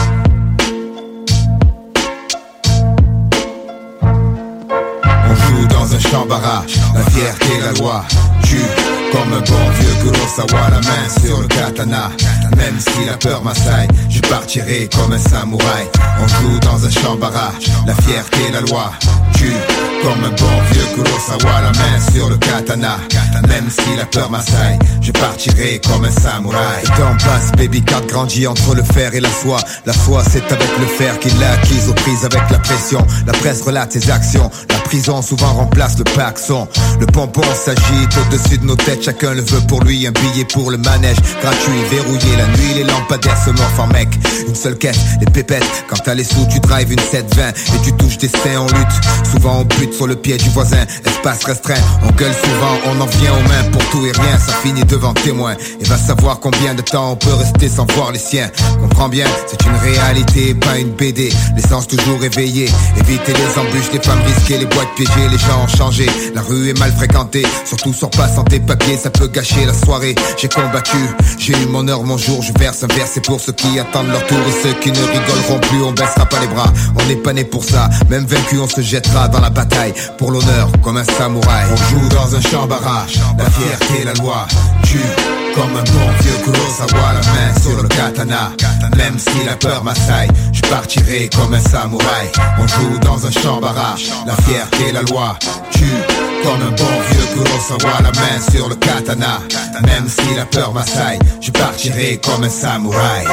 Dans un champ barrage, la fierté, la loi tue comme un bon vieux Kurosawa, la main sur le katana. Même si la peur m'assaille, je partirai comme un samouraï. On joue dans un champ barrage, la fierté, la loi tue comme un bon vieux Kurosawa, la main sur le katana. Même si la peur m'assaille, je partirai comme un samouraï. Le temps passe, baby cat grandit entre le fer et la foi. La foi c'est avec le fer qu'il l'a acquise aux prises avec la pression. La presse relate ses actions, la prison souvent remplace le paxon. Le pompon s'agite au-dessus de nos têtes, chacun le veut pour lui. Un billet pour le manège, gratuit, verrouillé la nuit. Les lampadaires se morfent en mec, une seule quête, les pépettes. Quand t'as les sous, tu drives une 720 et tu touches des seins en lutte. Souvent on bute sur le pied du voisin, espace restreint. On gueule souvent, on en vient aux mains pour tout et rien. Ça finit devant témoin et va savoir combien de temps on peut rester sans voir les siens. Comprends bien, c'est une réalité, pas une BD. L'essence toujours éveillée, éviter les embûches, les femmes risquées, les boîtes piégées. Les gens ont changé, la rue est mal fréquentée. Surtout sors pas sans tes papiers, ça peut gâcher la soirée. J'ai combattu, j'ai eu mon heure, mon jour. Je verse un verre, c'est pour ceux qui attendent leur tour. Et ceux qui ne rigoleront plus, on baissera pas les bras. On n'est pas né pour ça, même vaincu on se jettera dans la bataille. Pour l'honneur, comme un samouraï. On joue dans un champ barrage, la fierté, la loi tue comme un bon vieux Kurosawa, la main sur le katana. Même si la peur m'assaille, je partirai comme un samouraï. On joue dans un champ barrage, la fierté, la loi tue comme un bon vieux Kurosawa, la main sur le katana. Même si la peur m'assaille, je partirai comme un samouraï.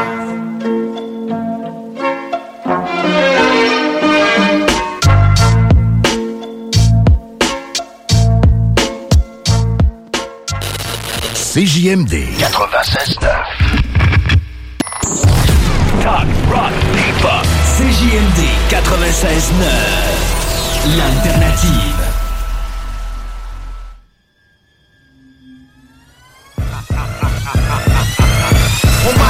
CJMD 96.9. Talk, rock, hip-hop. CJMD 96.9. L'alternative. On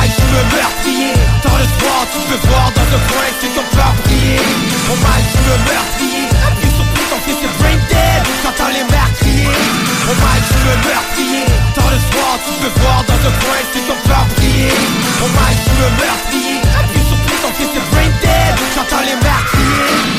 Au mic, je me meurtrier. Appuie sur plus, ton fils est brain dead. J'entends les mères crier. Au mic, je me meurtrier. Tard le soir, tu peux voir dans un coin si ton cœur briller. Au mic, je me meurtrier. Appuie sur plus, ton fils est brain dead. J'entends les mères crier.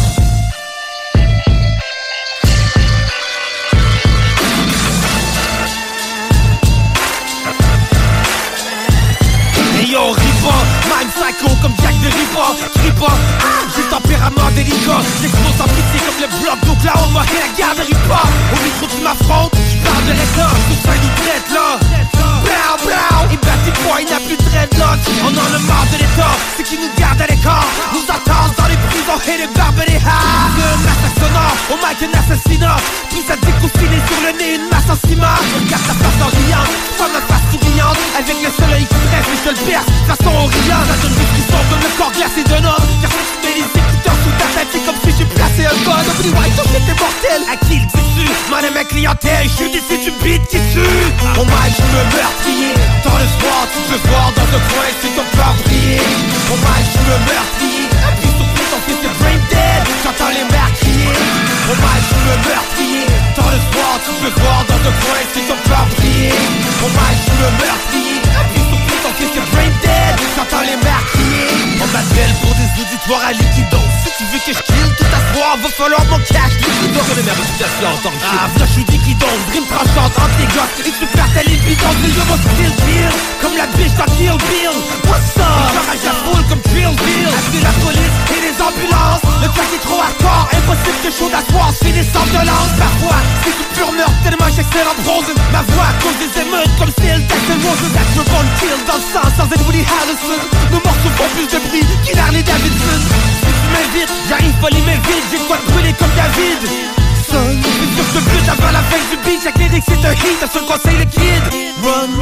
Yo, ripa, même psycho comme Jack de Ripper. Crie pas, j'ai le tempérament délicat. J'explose en pitié comme le bloc d'Oklahoma et la garderie pas. Au micro tu m'affrontes, j'parle de réclame. Tout ça nous traite là. Blau, blau. Et Batty Boy n'a plus de dreadlocks. On en a marre de l'état, c'est qui nous garde à l'écart. Nous attendent dans les prisons et les barbes et les hares. Un massacre sonore, au mic un assassinat. Puis ça découffiné sur le nez, une masse en ciment. Regarde ta face en riant, tu vois ma face souriante. Avec le soleil qui tresse, mais je te le perce. Façon oriente, ça donne des frissons comme le corps glacé d'un homme. Car si tu mets les écouteurs sous ta tête, c'est comme si j'ai placé un gun. Nobody white, ton shit est mortel. À qui le dis-tu? Man à ma clientèle, je suis déçu du beat qui tue. Au mic, je me meurtrier. Dans le soir, tu peux voir dans un coin si ton cœur briller. Au mic, je me meurtrier. Appuie sur plus, ton fils est brain dead. J'entends les mères crier. Au mic, je me meurtrier. Dans le soir, tu peux voir dans un coin si ton cœur briller. Au mic, je me meurtrier. Appuie sur plus, ton fils est brain dead. J'entends les mères crier. On m'appelle pour des auditoires à liquido. Si tu veux que je kill tout à soir, va falloir mon cash liquido. Je connais ma réputation en tant que shit. Là je suis liquido, dream tranchante entre les gosses. Et tu perds ta libido, mais je mon style kill. Comme la biche dans Kill Bill. What's up? J'arrache la foule comme Drill Bill. Appeler la police et les ambulances. Le track est trop hardcore, impossible que chaud d'asseoir. Je fais des sans violence. Parfois, c'est du pur meurtre, tellement j'excelle en prose. Ma voix cause des émeutes comme si elle Jackson Rose. That's your bone kill dans le sang sans être Woody Harrelson. Nos morceaux font plus de bruit qu'il Harley Davidson. Si tu m'invites, j'arrive pas les mains vides. J'ai de quoi te brûler comme David. Son, c'est sûr que je bute avant la fin du beat. Chaque lyric c'est un hit, un seul conseil le kid. Run.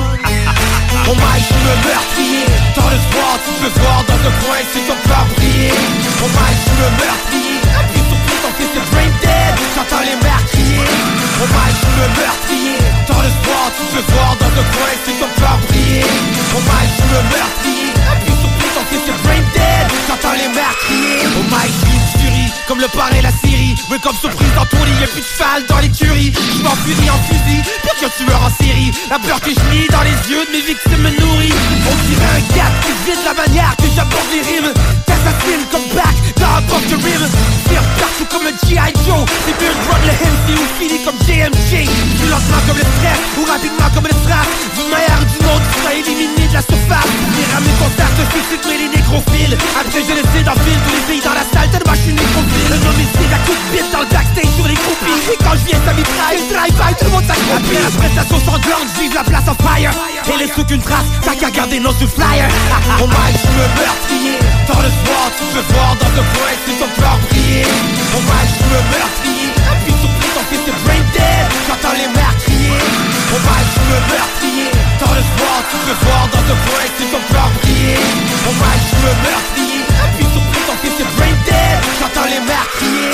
Au mic, je me meurtrier. Dans le soir, tu peux voir dans un coin si ton cœur briller. Au mic, je me meurtrier. Appuie sur plus, ton fils est brain dead. J'entends les mères crier. Au mic, je me meurtrier. Dans le soir, tu peux voir dans un coin si ton cœur briller. Au mic, je me meurtrier. Appuie sur plus, ton fils est brain dead. J'entends les mères crier. Au mic, je suis une furie, comme le parrain et la Syrie. Mais comme surprise dans ton lit, y'a plus de cheval dans l'écurie. Je m'enfurie en fusil, pire qu'un tueur en série. La peur que je lis dans les yeux de mes victimes me nourrit. On dirait un gars qui vide la manière que j'aborde les rimes. T'assassines comme back dans un box de rime. Tire partout comme un G.I. Joe. C'est mieux de run le MC ou fini comme JMJ. Du lentement comme le stress ou rapidement comme le strap. D'une manière ou d'une autre, tu seras éliminé de la surface. Les rames contacts, je suscite mais les nécrophiles. Après je laisse d'enfile tous les filles dans la salle tellement je suis nécrophile. Un homicide à coups de bite dans le backstage sur les groupies. Et quand je viens ça mitraille, drive-by, tout le monde s'accroupit. Après la prestation sanglante, je vive la place en fire. Et laisse aucune trace, t'as qu'à garder nos sous flyer. Au mic, je me meurtrier. Dans le soir, tu peux voir dans un coin si ton cœur briller. Au mic, je me meurtrier. Appuie sur plus, ton fils est brain dead. J'entends les mères crier. Au mic, je me meurtrier. Dans le soir, tu peux voir dans un coin si ton cœur briller. Au mic, je me meurtrier. Appuie sur plus, ton fils est brain dead. J'entends les mères crier.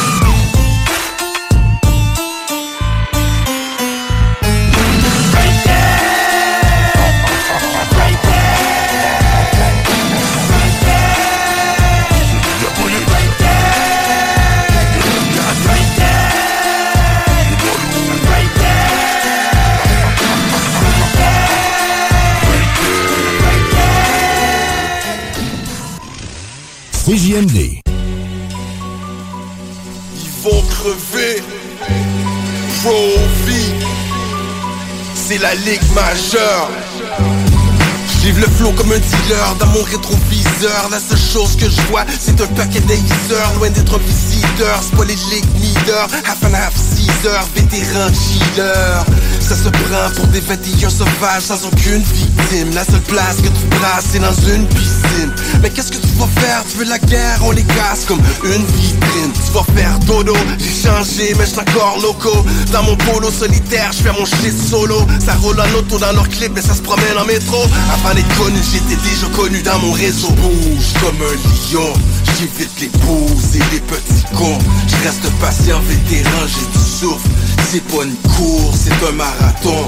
CJMD. Ils vont crever. Pro-V. C'est la ligue majeure. J'live le flow comme un dealer dans mon rétroviseur. La seule chose que je vois, c'est un paquet d'haïseurs. Loin d'être un visiteur, c'est pas les league leaders. Half and half, 6 heures, vétéran chiller. Ça se prend pour des 21 sauvages sans aucune victime. La seule place que tu brasses, c'est dans une piscine. Mais qu'est-ce que tu vas faire? Tu veux la guerre? On les casse comme une vitrine. Tu vas faire dodo, j'ai changé mais j'suis encore loco. Dans mon polo solitaire, j'fais mon shit solo. Ça roule en auto dans leur clip mais ça se promène en métro. Avant d'être connu, j'étais déjà connu dans mon réseau. Bouge comme un lion, j'évite les bouses et les petits cons. J'reste patient, vétéran, j'ai du souffle. C'est pas une course, c'est un marathon.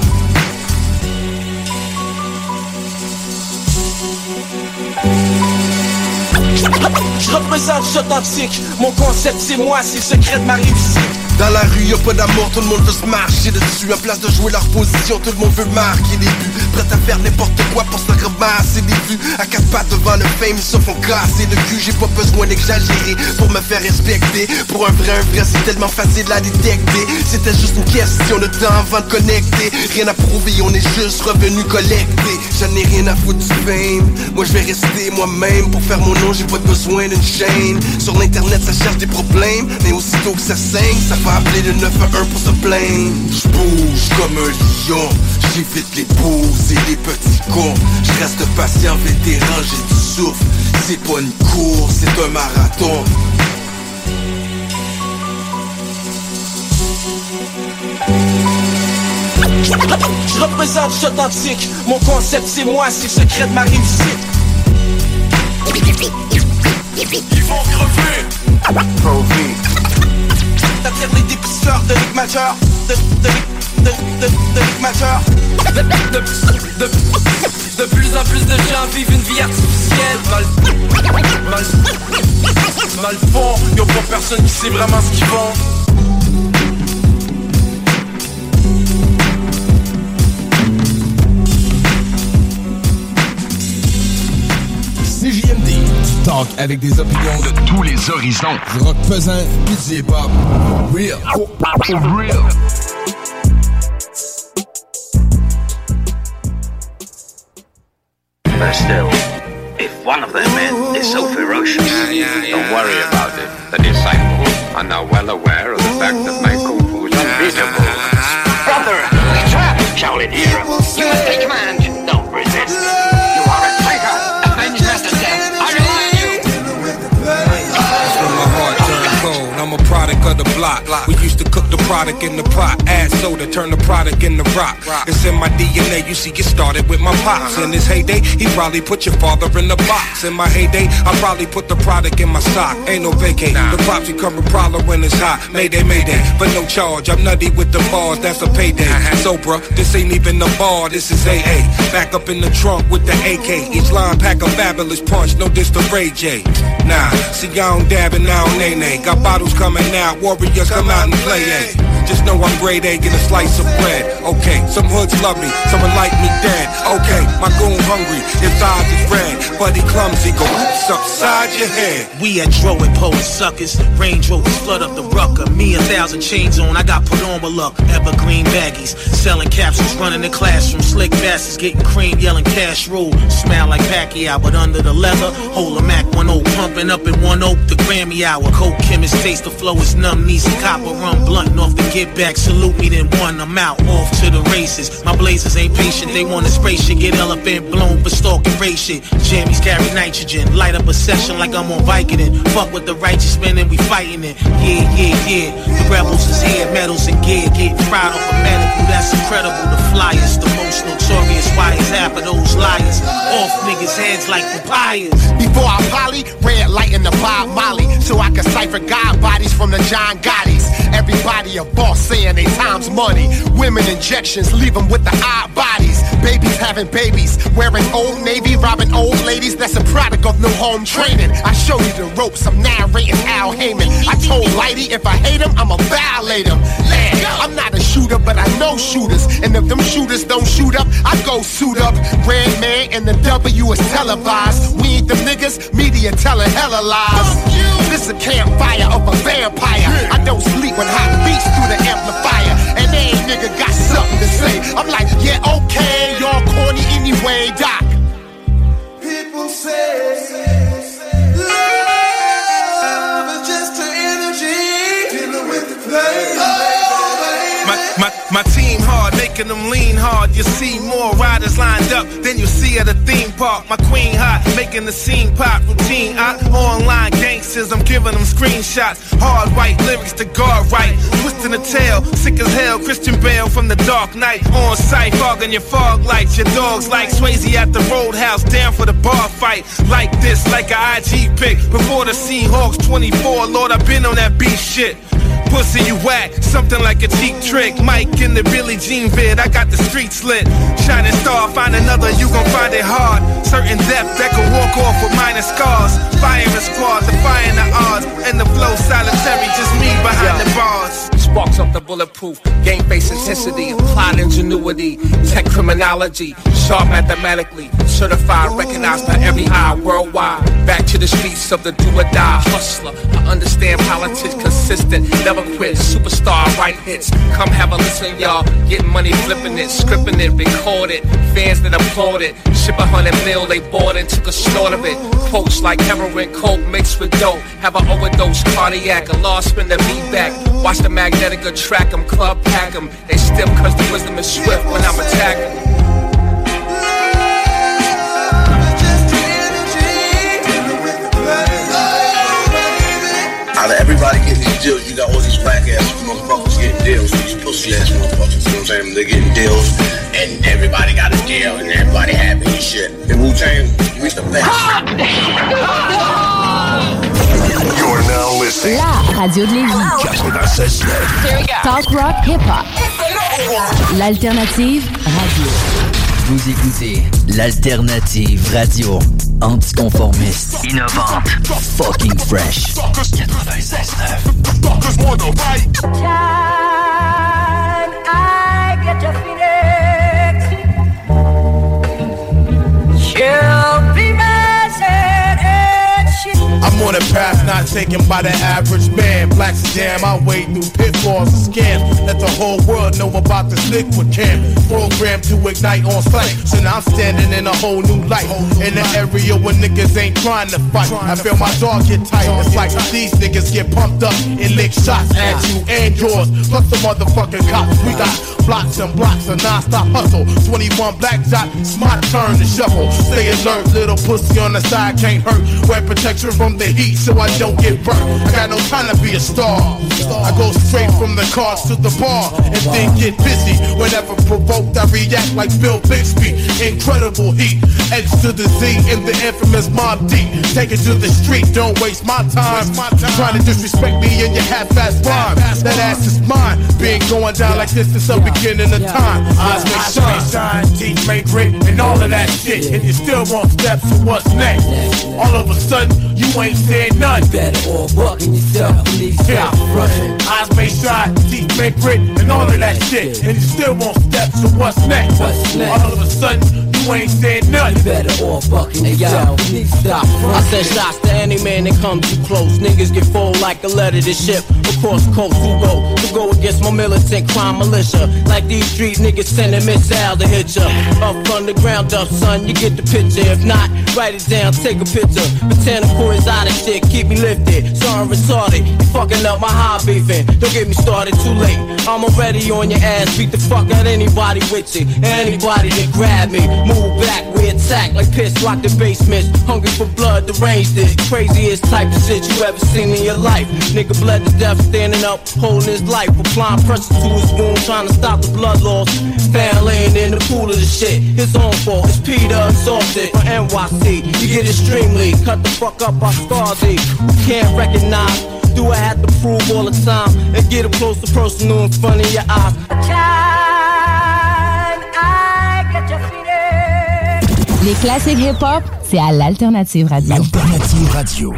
Je représente authentique. Mon concept c'est moi, c'est le secret de ma réussite. Dans la rue y'a pas d'amour, tout le monde veut se marcher dessus. À place de jouer leur position, tout le monde veut marquer des buts. Prêt à faire n'importe quoi pour se ramasser des vues. À quatre pattes devant le fame, ils se font casser le cul. J'ai pas besoin d'exagérer pour me faire respecter. Pour un vrai c'est tellement facile à détecter. C'était juste une question de temps avant de connecter. Rien à prouver, on est juste revenu collecter. J'en ai rien à foutre du fame. Moi je vais rester moi-même. Pour faire mon nom, j'ai pas besoin d'une chaîne. Sur l'internet ça cherche des problèmes, mais aussitôt que ça saigne, ça va appeler le 911 pour se plaindre. J'bouge comme un lion, j'évite les pauses et les petits cons. J'reste patient, vétéran, j'ai du souffle. C'est pas une course, c'est un marathon. Je représente, je suis authentique. Mon concept c'est moi, c'est le secret de ma réussite. Ils vont crever. C'est-à-dire les dépisteurs de Ligue Majeure. De Ligue Majeure. De plus en plus de gens vivent une vie artificielle. Dans le fond, y'a pas personne qui sait vraiment ce qu'ils font. CJMD, du talk avec des opinions de tous les horizons. Du rock pesant, pis du hip-hop. Real. Real. But still, if one of their men is so ferocious, don't worry about it. The disciples are now well aware of the fact that my kung fu is unbeatable. Brother, the trap! Shaolin hero. You must take command. Don't resist. You are a traitor. Avenge master's death. I rely on you. That's when my heart turned cold. I'm a product of the block. We used to cook the product in the pot, add soda, turn the product into rock. It's in my DNA, you see, it started with my pops. In his heyday, he probably put your father in the box. In my heyday, I probably put the product in my sock. Ain't no vacate, the props become a problem when it's hot. Mayday, mayday, but no charge. I'm nutty with the bars, that's a payday. So bruh, this ain't even a bar, this is AA. Back up in the trunk with the AK. Each line pack a fabulous punch, no diss to Ray J. Nah, see I don't dab and I don't nay-nay. Got bottles coming out, warriors come out and play, ayy. Just know I'm grade A, get a slice of bread. Okay, some hoods love me, someone like me dead. Okay, my goon hungry, his eyes is red. Buddy clumsy, go upside your head. We at Dro and Poet suckers. Range Rovers flood up the rucker. Me 1,000 chains on, I got put on my luck. Evergreen baggies, selling capsules, running the classroom. Slick bastards getting cream, yelling cash rule. Smell like Pacquiao, but under the leather, hold a Mac 1-0, pumping up in 1 Oak, the Grammy hour. Coke chemist taste the flow is numb, knees and copper rum blunt off the get back. Salute me then one, I'm out, off to the races. My blazers ain't patient, they want to spray shit, get elephant blown for stalking race shit. Jammies carry nitrogen, light up a session like I'm on Vicodin. Fuck with the righteous men and we fighting it. Yeah. The rebels is here, medals and gear, getting fried off a medical, that's incredible. The flyers, the most notorious, why is half of those liars off niggas' heads like papayas? Before I poly, red light in the Bob Molly, so I can cipher God bodies from the John Gottis. Everybody a boss saying they time's money. Women injections leave them with the odd bodies. Babies having babies, wearing Old Navy, robbing old ladies. That's a product of no home training. I show you the ropes, I'm narrating Al Heyman. I told Lighty if I hate him, I'ma violate him. I'm not a shooter, but I know shooters. And if them shooters don't shoot up, I go suit up. Red Man and the W is televised. We ain't them niggas, media telling hella lies. This a campfire of a vampire. I don't sleep when hot beats through the amplifier. And every nigga got something to say. I'm like, yeah, okay, y'all corny anyway, Doc. People say love is just an energy. Dealing with the pain. My team hard, making them lean hard. You see more riders lined up than you see at a theme park. My queen hot, making the scene pop. Routine out, online gangsters, I'm giving them screenshots. Hard white lyrics to guard right. Twisting the tail, sick as hell. Christian Bale from the Dark Knight. On sight, fogging your fog lights. Your dogs like Swayze at the Roadhouse, down for the bar fight. Like this, like a IG pick. Before the Seahawks 24, Lord, I've been on that beat shit. Pussy, you whack, something like a cheap trick. Mike in the Billie Jean vid, I got the streets lit. Shining star, find another, you gon' find it hard. Certain depth that can walk off with minor scars. Firing squad, defying the odds. And the flow solitary, just me behind the bars. Sparks up the bulletproof, game face intensity, applied ingenuity, tech criminology, sharp mathematically, certified, recognized by every eye worldwide. Back to the streets of the do-or-die hustler. I understand politics, consistent, never quit, superstar, write hits. Come have a listen, y'all. Getting money, flipping it, scripting it, record it. Fans that applaud it. Ship 100 mil, they bought and took a snort of it. Quotes like heroin, coke mixed with dope. Have an overdose, cardiac, a lost spin the beat back. Watch the magnetic attract them, club pack them. They stiff cause the wisdom is swift when I'm attacking. Out of everybody getting these deals, you got all these black ass motherfuckers getting deals. These pussy ass motherfuckers, you know what I'm saying? They're getting deals, and everybody got a deal, and everybody happy and shit. In Wu-Tang, we the best. You're now listening. La radio de Lévis. Talk rock hip-hop. L'alternative radio. Vous écoutez l'alternative radio. Anticonformiste. Innovante. Fucking fresh. 96.9. I get your Phoenix. She'll be messing and shit. I'm on a path not taken by the average man. Black sedan, I wade through pitfalls and scams. Let the whole world know about this liquid camp. Programmed to ignite on sight. So now I'm standing in a whole new light. In the area where niggas ain't trying to fight. I feel my dog get tight. It's like these niggas get pumped up and lick shots at you and yours. Plus the motherfucking cops. We got blocks and blocks of non-stop hustle. 21 black dot, it's my turn to shuffle. Stay alert, little pussy on the side can't hurt. Wear protection from the heat so I don't get burnt. I got no time to be a star. I go straight from the cars to the bar and then get busy. Whenever provoked, I react like Bill Bixby. Incredible heat, X to the Z in the infamous Mob D. Take it to the street, don't waste my time. Trying to disrespect me in your half-ass rhyme. That ass is mine. Been going down like this since the beginning of time. Eyes may shine, teeth may grit, and all of that shit. And you still want steps, so what's next? All of a sudden, you ain't saying nothing. Better all bucking yourself, please stop running. Eyes may shine, teeth may grit, and all of that shit. And you still want steps, so what's next? All of a sudden, you ain't saying nothing. Better all bucking yourself, please stop running. I send shots to any man that come too close. Niggas get full like a letter to ship across the coast. To go against my militant crime militia. Like these street niggas sending missiles to hit ya. Up from the ground up, son, you get the picture. If not, write it down, take a picture. Pretend for his out of shit, keep me lifted. Sorry, retarded, you fucking up my high beefing. Don't get me started too late. I'm already on your ass, beat the fuck out anybody with you. Anybody that grab me, move back, we attack like piss, lock the basements. Hungry for blood, deranged it. Craziest type of shit you ever seen in your life. Nigga bled to death, standing up, holding his life. Applying pressure to his wound, trying to stop the blood loss. Found laying in the pool of the shit. His own fault, it's Peter exhausted. For NYC, you get extremely cut the fuck up by Scarzy. Can't recognize, do I have to prove all the time? And get up close to personal in front of your eyes. Les classiques hip-hop, c'est à l'Alternative Radio. L'Alternative Radio.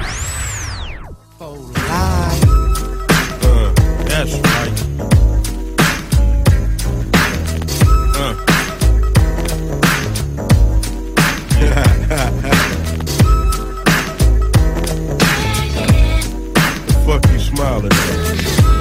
That's right. Fuck you smiling at?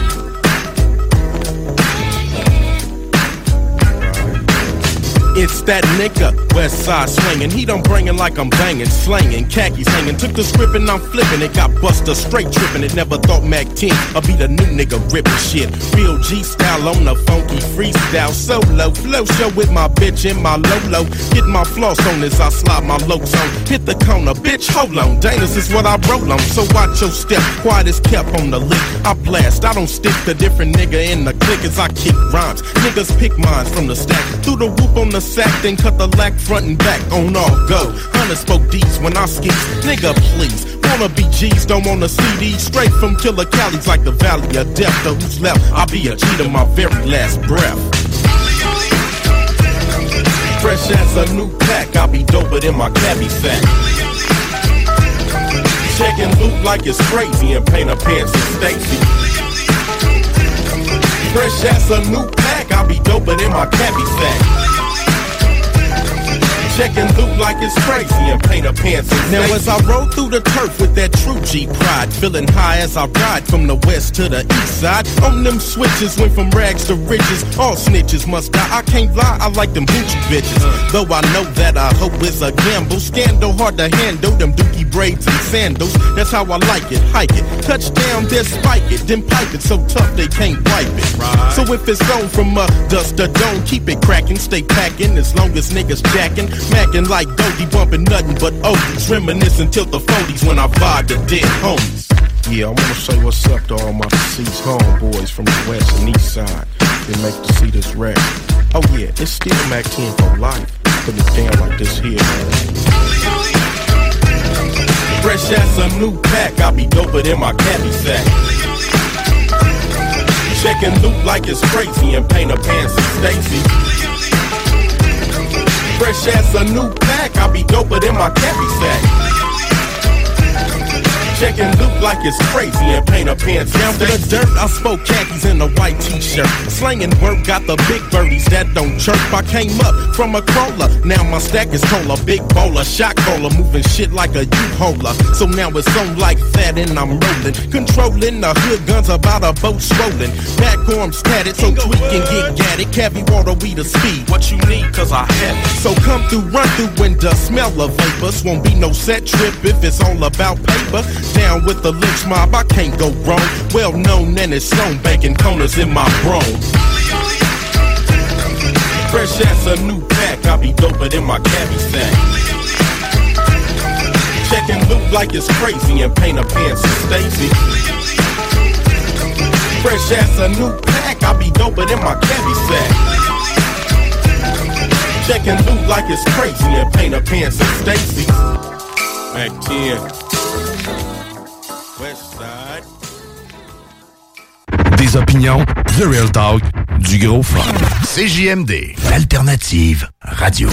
It's that nigga, West Side swinging. He done bringing like I'm banging, slanging, khakis hanging. Took the script and I'm flipping it. Got Buster straight tripping it. Never thought Mac 10 I'll be the new nigga ripping shit. Real G style on the funky freestyle solo. Flow show with my bitch in my Lolo. Get my floss on as I slide my lokes on. Hit the corner, bitch, hold on. Dangerous is what I roll on. So watch your step, quiet as kept on the lick. I blast, I don't stick to different nigga in the click as I kick rhymes. Niggas pick mines from the stack. Through the whoop on the sack, then cut the lack front and back on all go. 100 spoke D's when I skis. Nigga, please. Wanna be G's, don't wanna CD. Straight from Killer Cali's like the Valley of Death. Though who's left, I'll be a G to my very last breath. Fresh as a new pack, I'll be doper than my cabbie sack. Checking loot like it's crazy and paint her pants and Stacy. Fresh as a new pack, I'll be doper than my cabbie sack. Checking loot like it's crazy and paint her pants and Now as I roll through the turf with that true G pride, feeling high as I ride from the west to the east side. On them switches, went from rags to riches. All snitches must die, I can't lie, I like them Gucci bitches. Though I know that I hope it's a gamble. Scandal hard to handle, them dookie braids and sandals. That's how I like it, hike it. Touchdown, then spike it. Then pipe it so tough they can't wipe it. Right. So if it's on from dust to dome, keep it cracking, stay packing as long as niggas jacking. Macking like Doty, bumping nothing but oldies. Reminiscing till the 40s when I vibe the dead homies. Yeah, I wanna say what's up to all my deceased homeboys from the west and east side. They make to see this record. Oh yeah, it's still Mac 10 for life. Put it down like this here, man. Fresh as a new pack, I'll be doper than my cabbie sack. Checking loot like it's crazy and paint her pants and Stacy. Fresh as a new pack, I'll be doper than my cabbie sack. Checking loot like it's crazy and paint her pants down for the dirt. I spoke khakis in a white t-shirt. Slanging work, got the big birdies that don't chirp. I came up from a crawler, now my stack is taller. Big bowler, shot caller, moving shit like a U-holer. So now it's on like that and I'm rolling. Controlling the hood guns about a boat swollen. Back arms tatted so tweak and get gatted. Cabbie water, we the speed. What you need, cause I have it. So come through, run through when the smell of vapors. Won't be no set trip if it's all about paper. Down with the lynch mob, I can't go wrong. Well known and it's known, banking corners in my bro. Fresh as a new pack, I'll be doper than my cabbie sack. Checking loot like it's crazy and paint her pants and Stacy. Fresh as a new pack, I'll be doper than my cabbie sack. Checking loot like it's crazy and paint her pants and Stacy. Mac 10. Des opinions, the real talk, du gros fun. CJMD, l'alternative radio.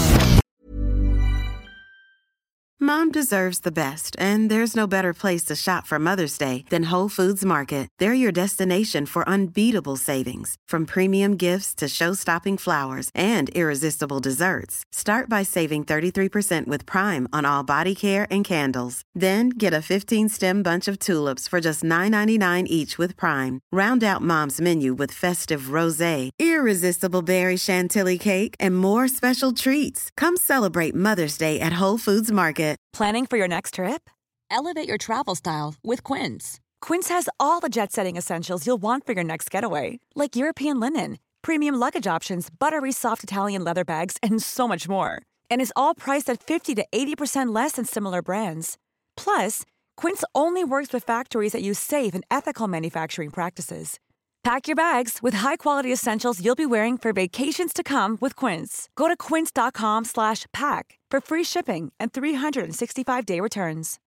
Mom deserves the best, and there's no better place to shop for Mother's Day than Whole Foods Market. They're your destination for unbeatable savings, from premium gifts to show-stopping flowers and irresistible desserts. Start by saving 33% with Prime on all body care and candles. Then get a 15-stem bunch of tulips for just $9.99 each with Prime. Round out Mom's menu with festive rosé, irresistible berry chantilly cake, and more special treats. Come celebrate Mother's Day at Whole Foods Market. Planning for your next trip? Elevate your travel style with Quince. Quince has all the jet-setting essentials you'll want for your next getaway, like European linen, premium luggage options, buttery soft Italian leather bags, and so much more. And is all priced at 50 to 80% less than similar brands. Plus, Quince only works with factories that use safe and ethical manufacturing practices. Pack your bags with high-quality essentials you'll be wearing for vacations to come with Quince. Go to quince.com/pack for free shipping and 365-day returns.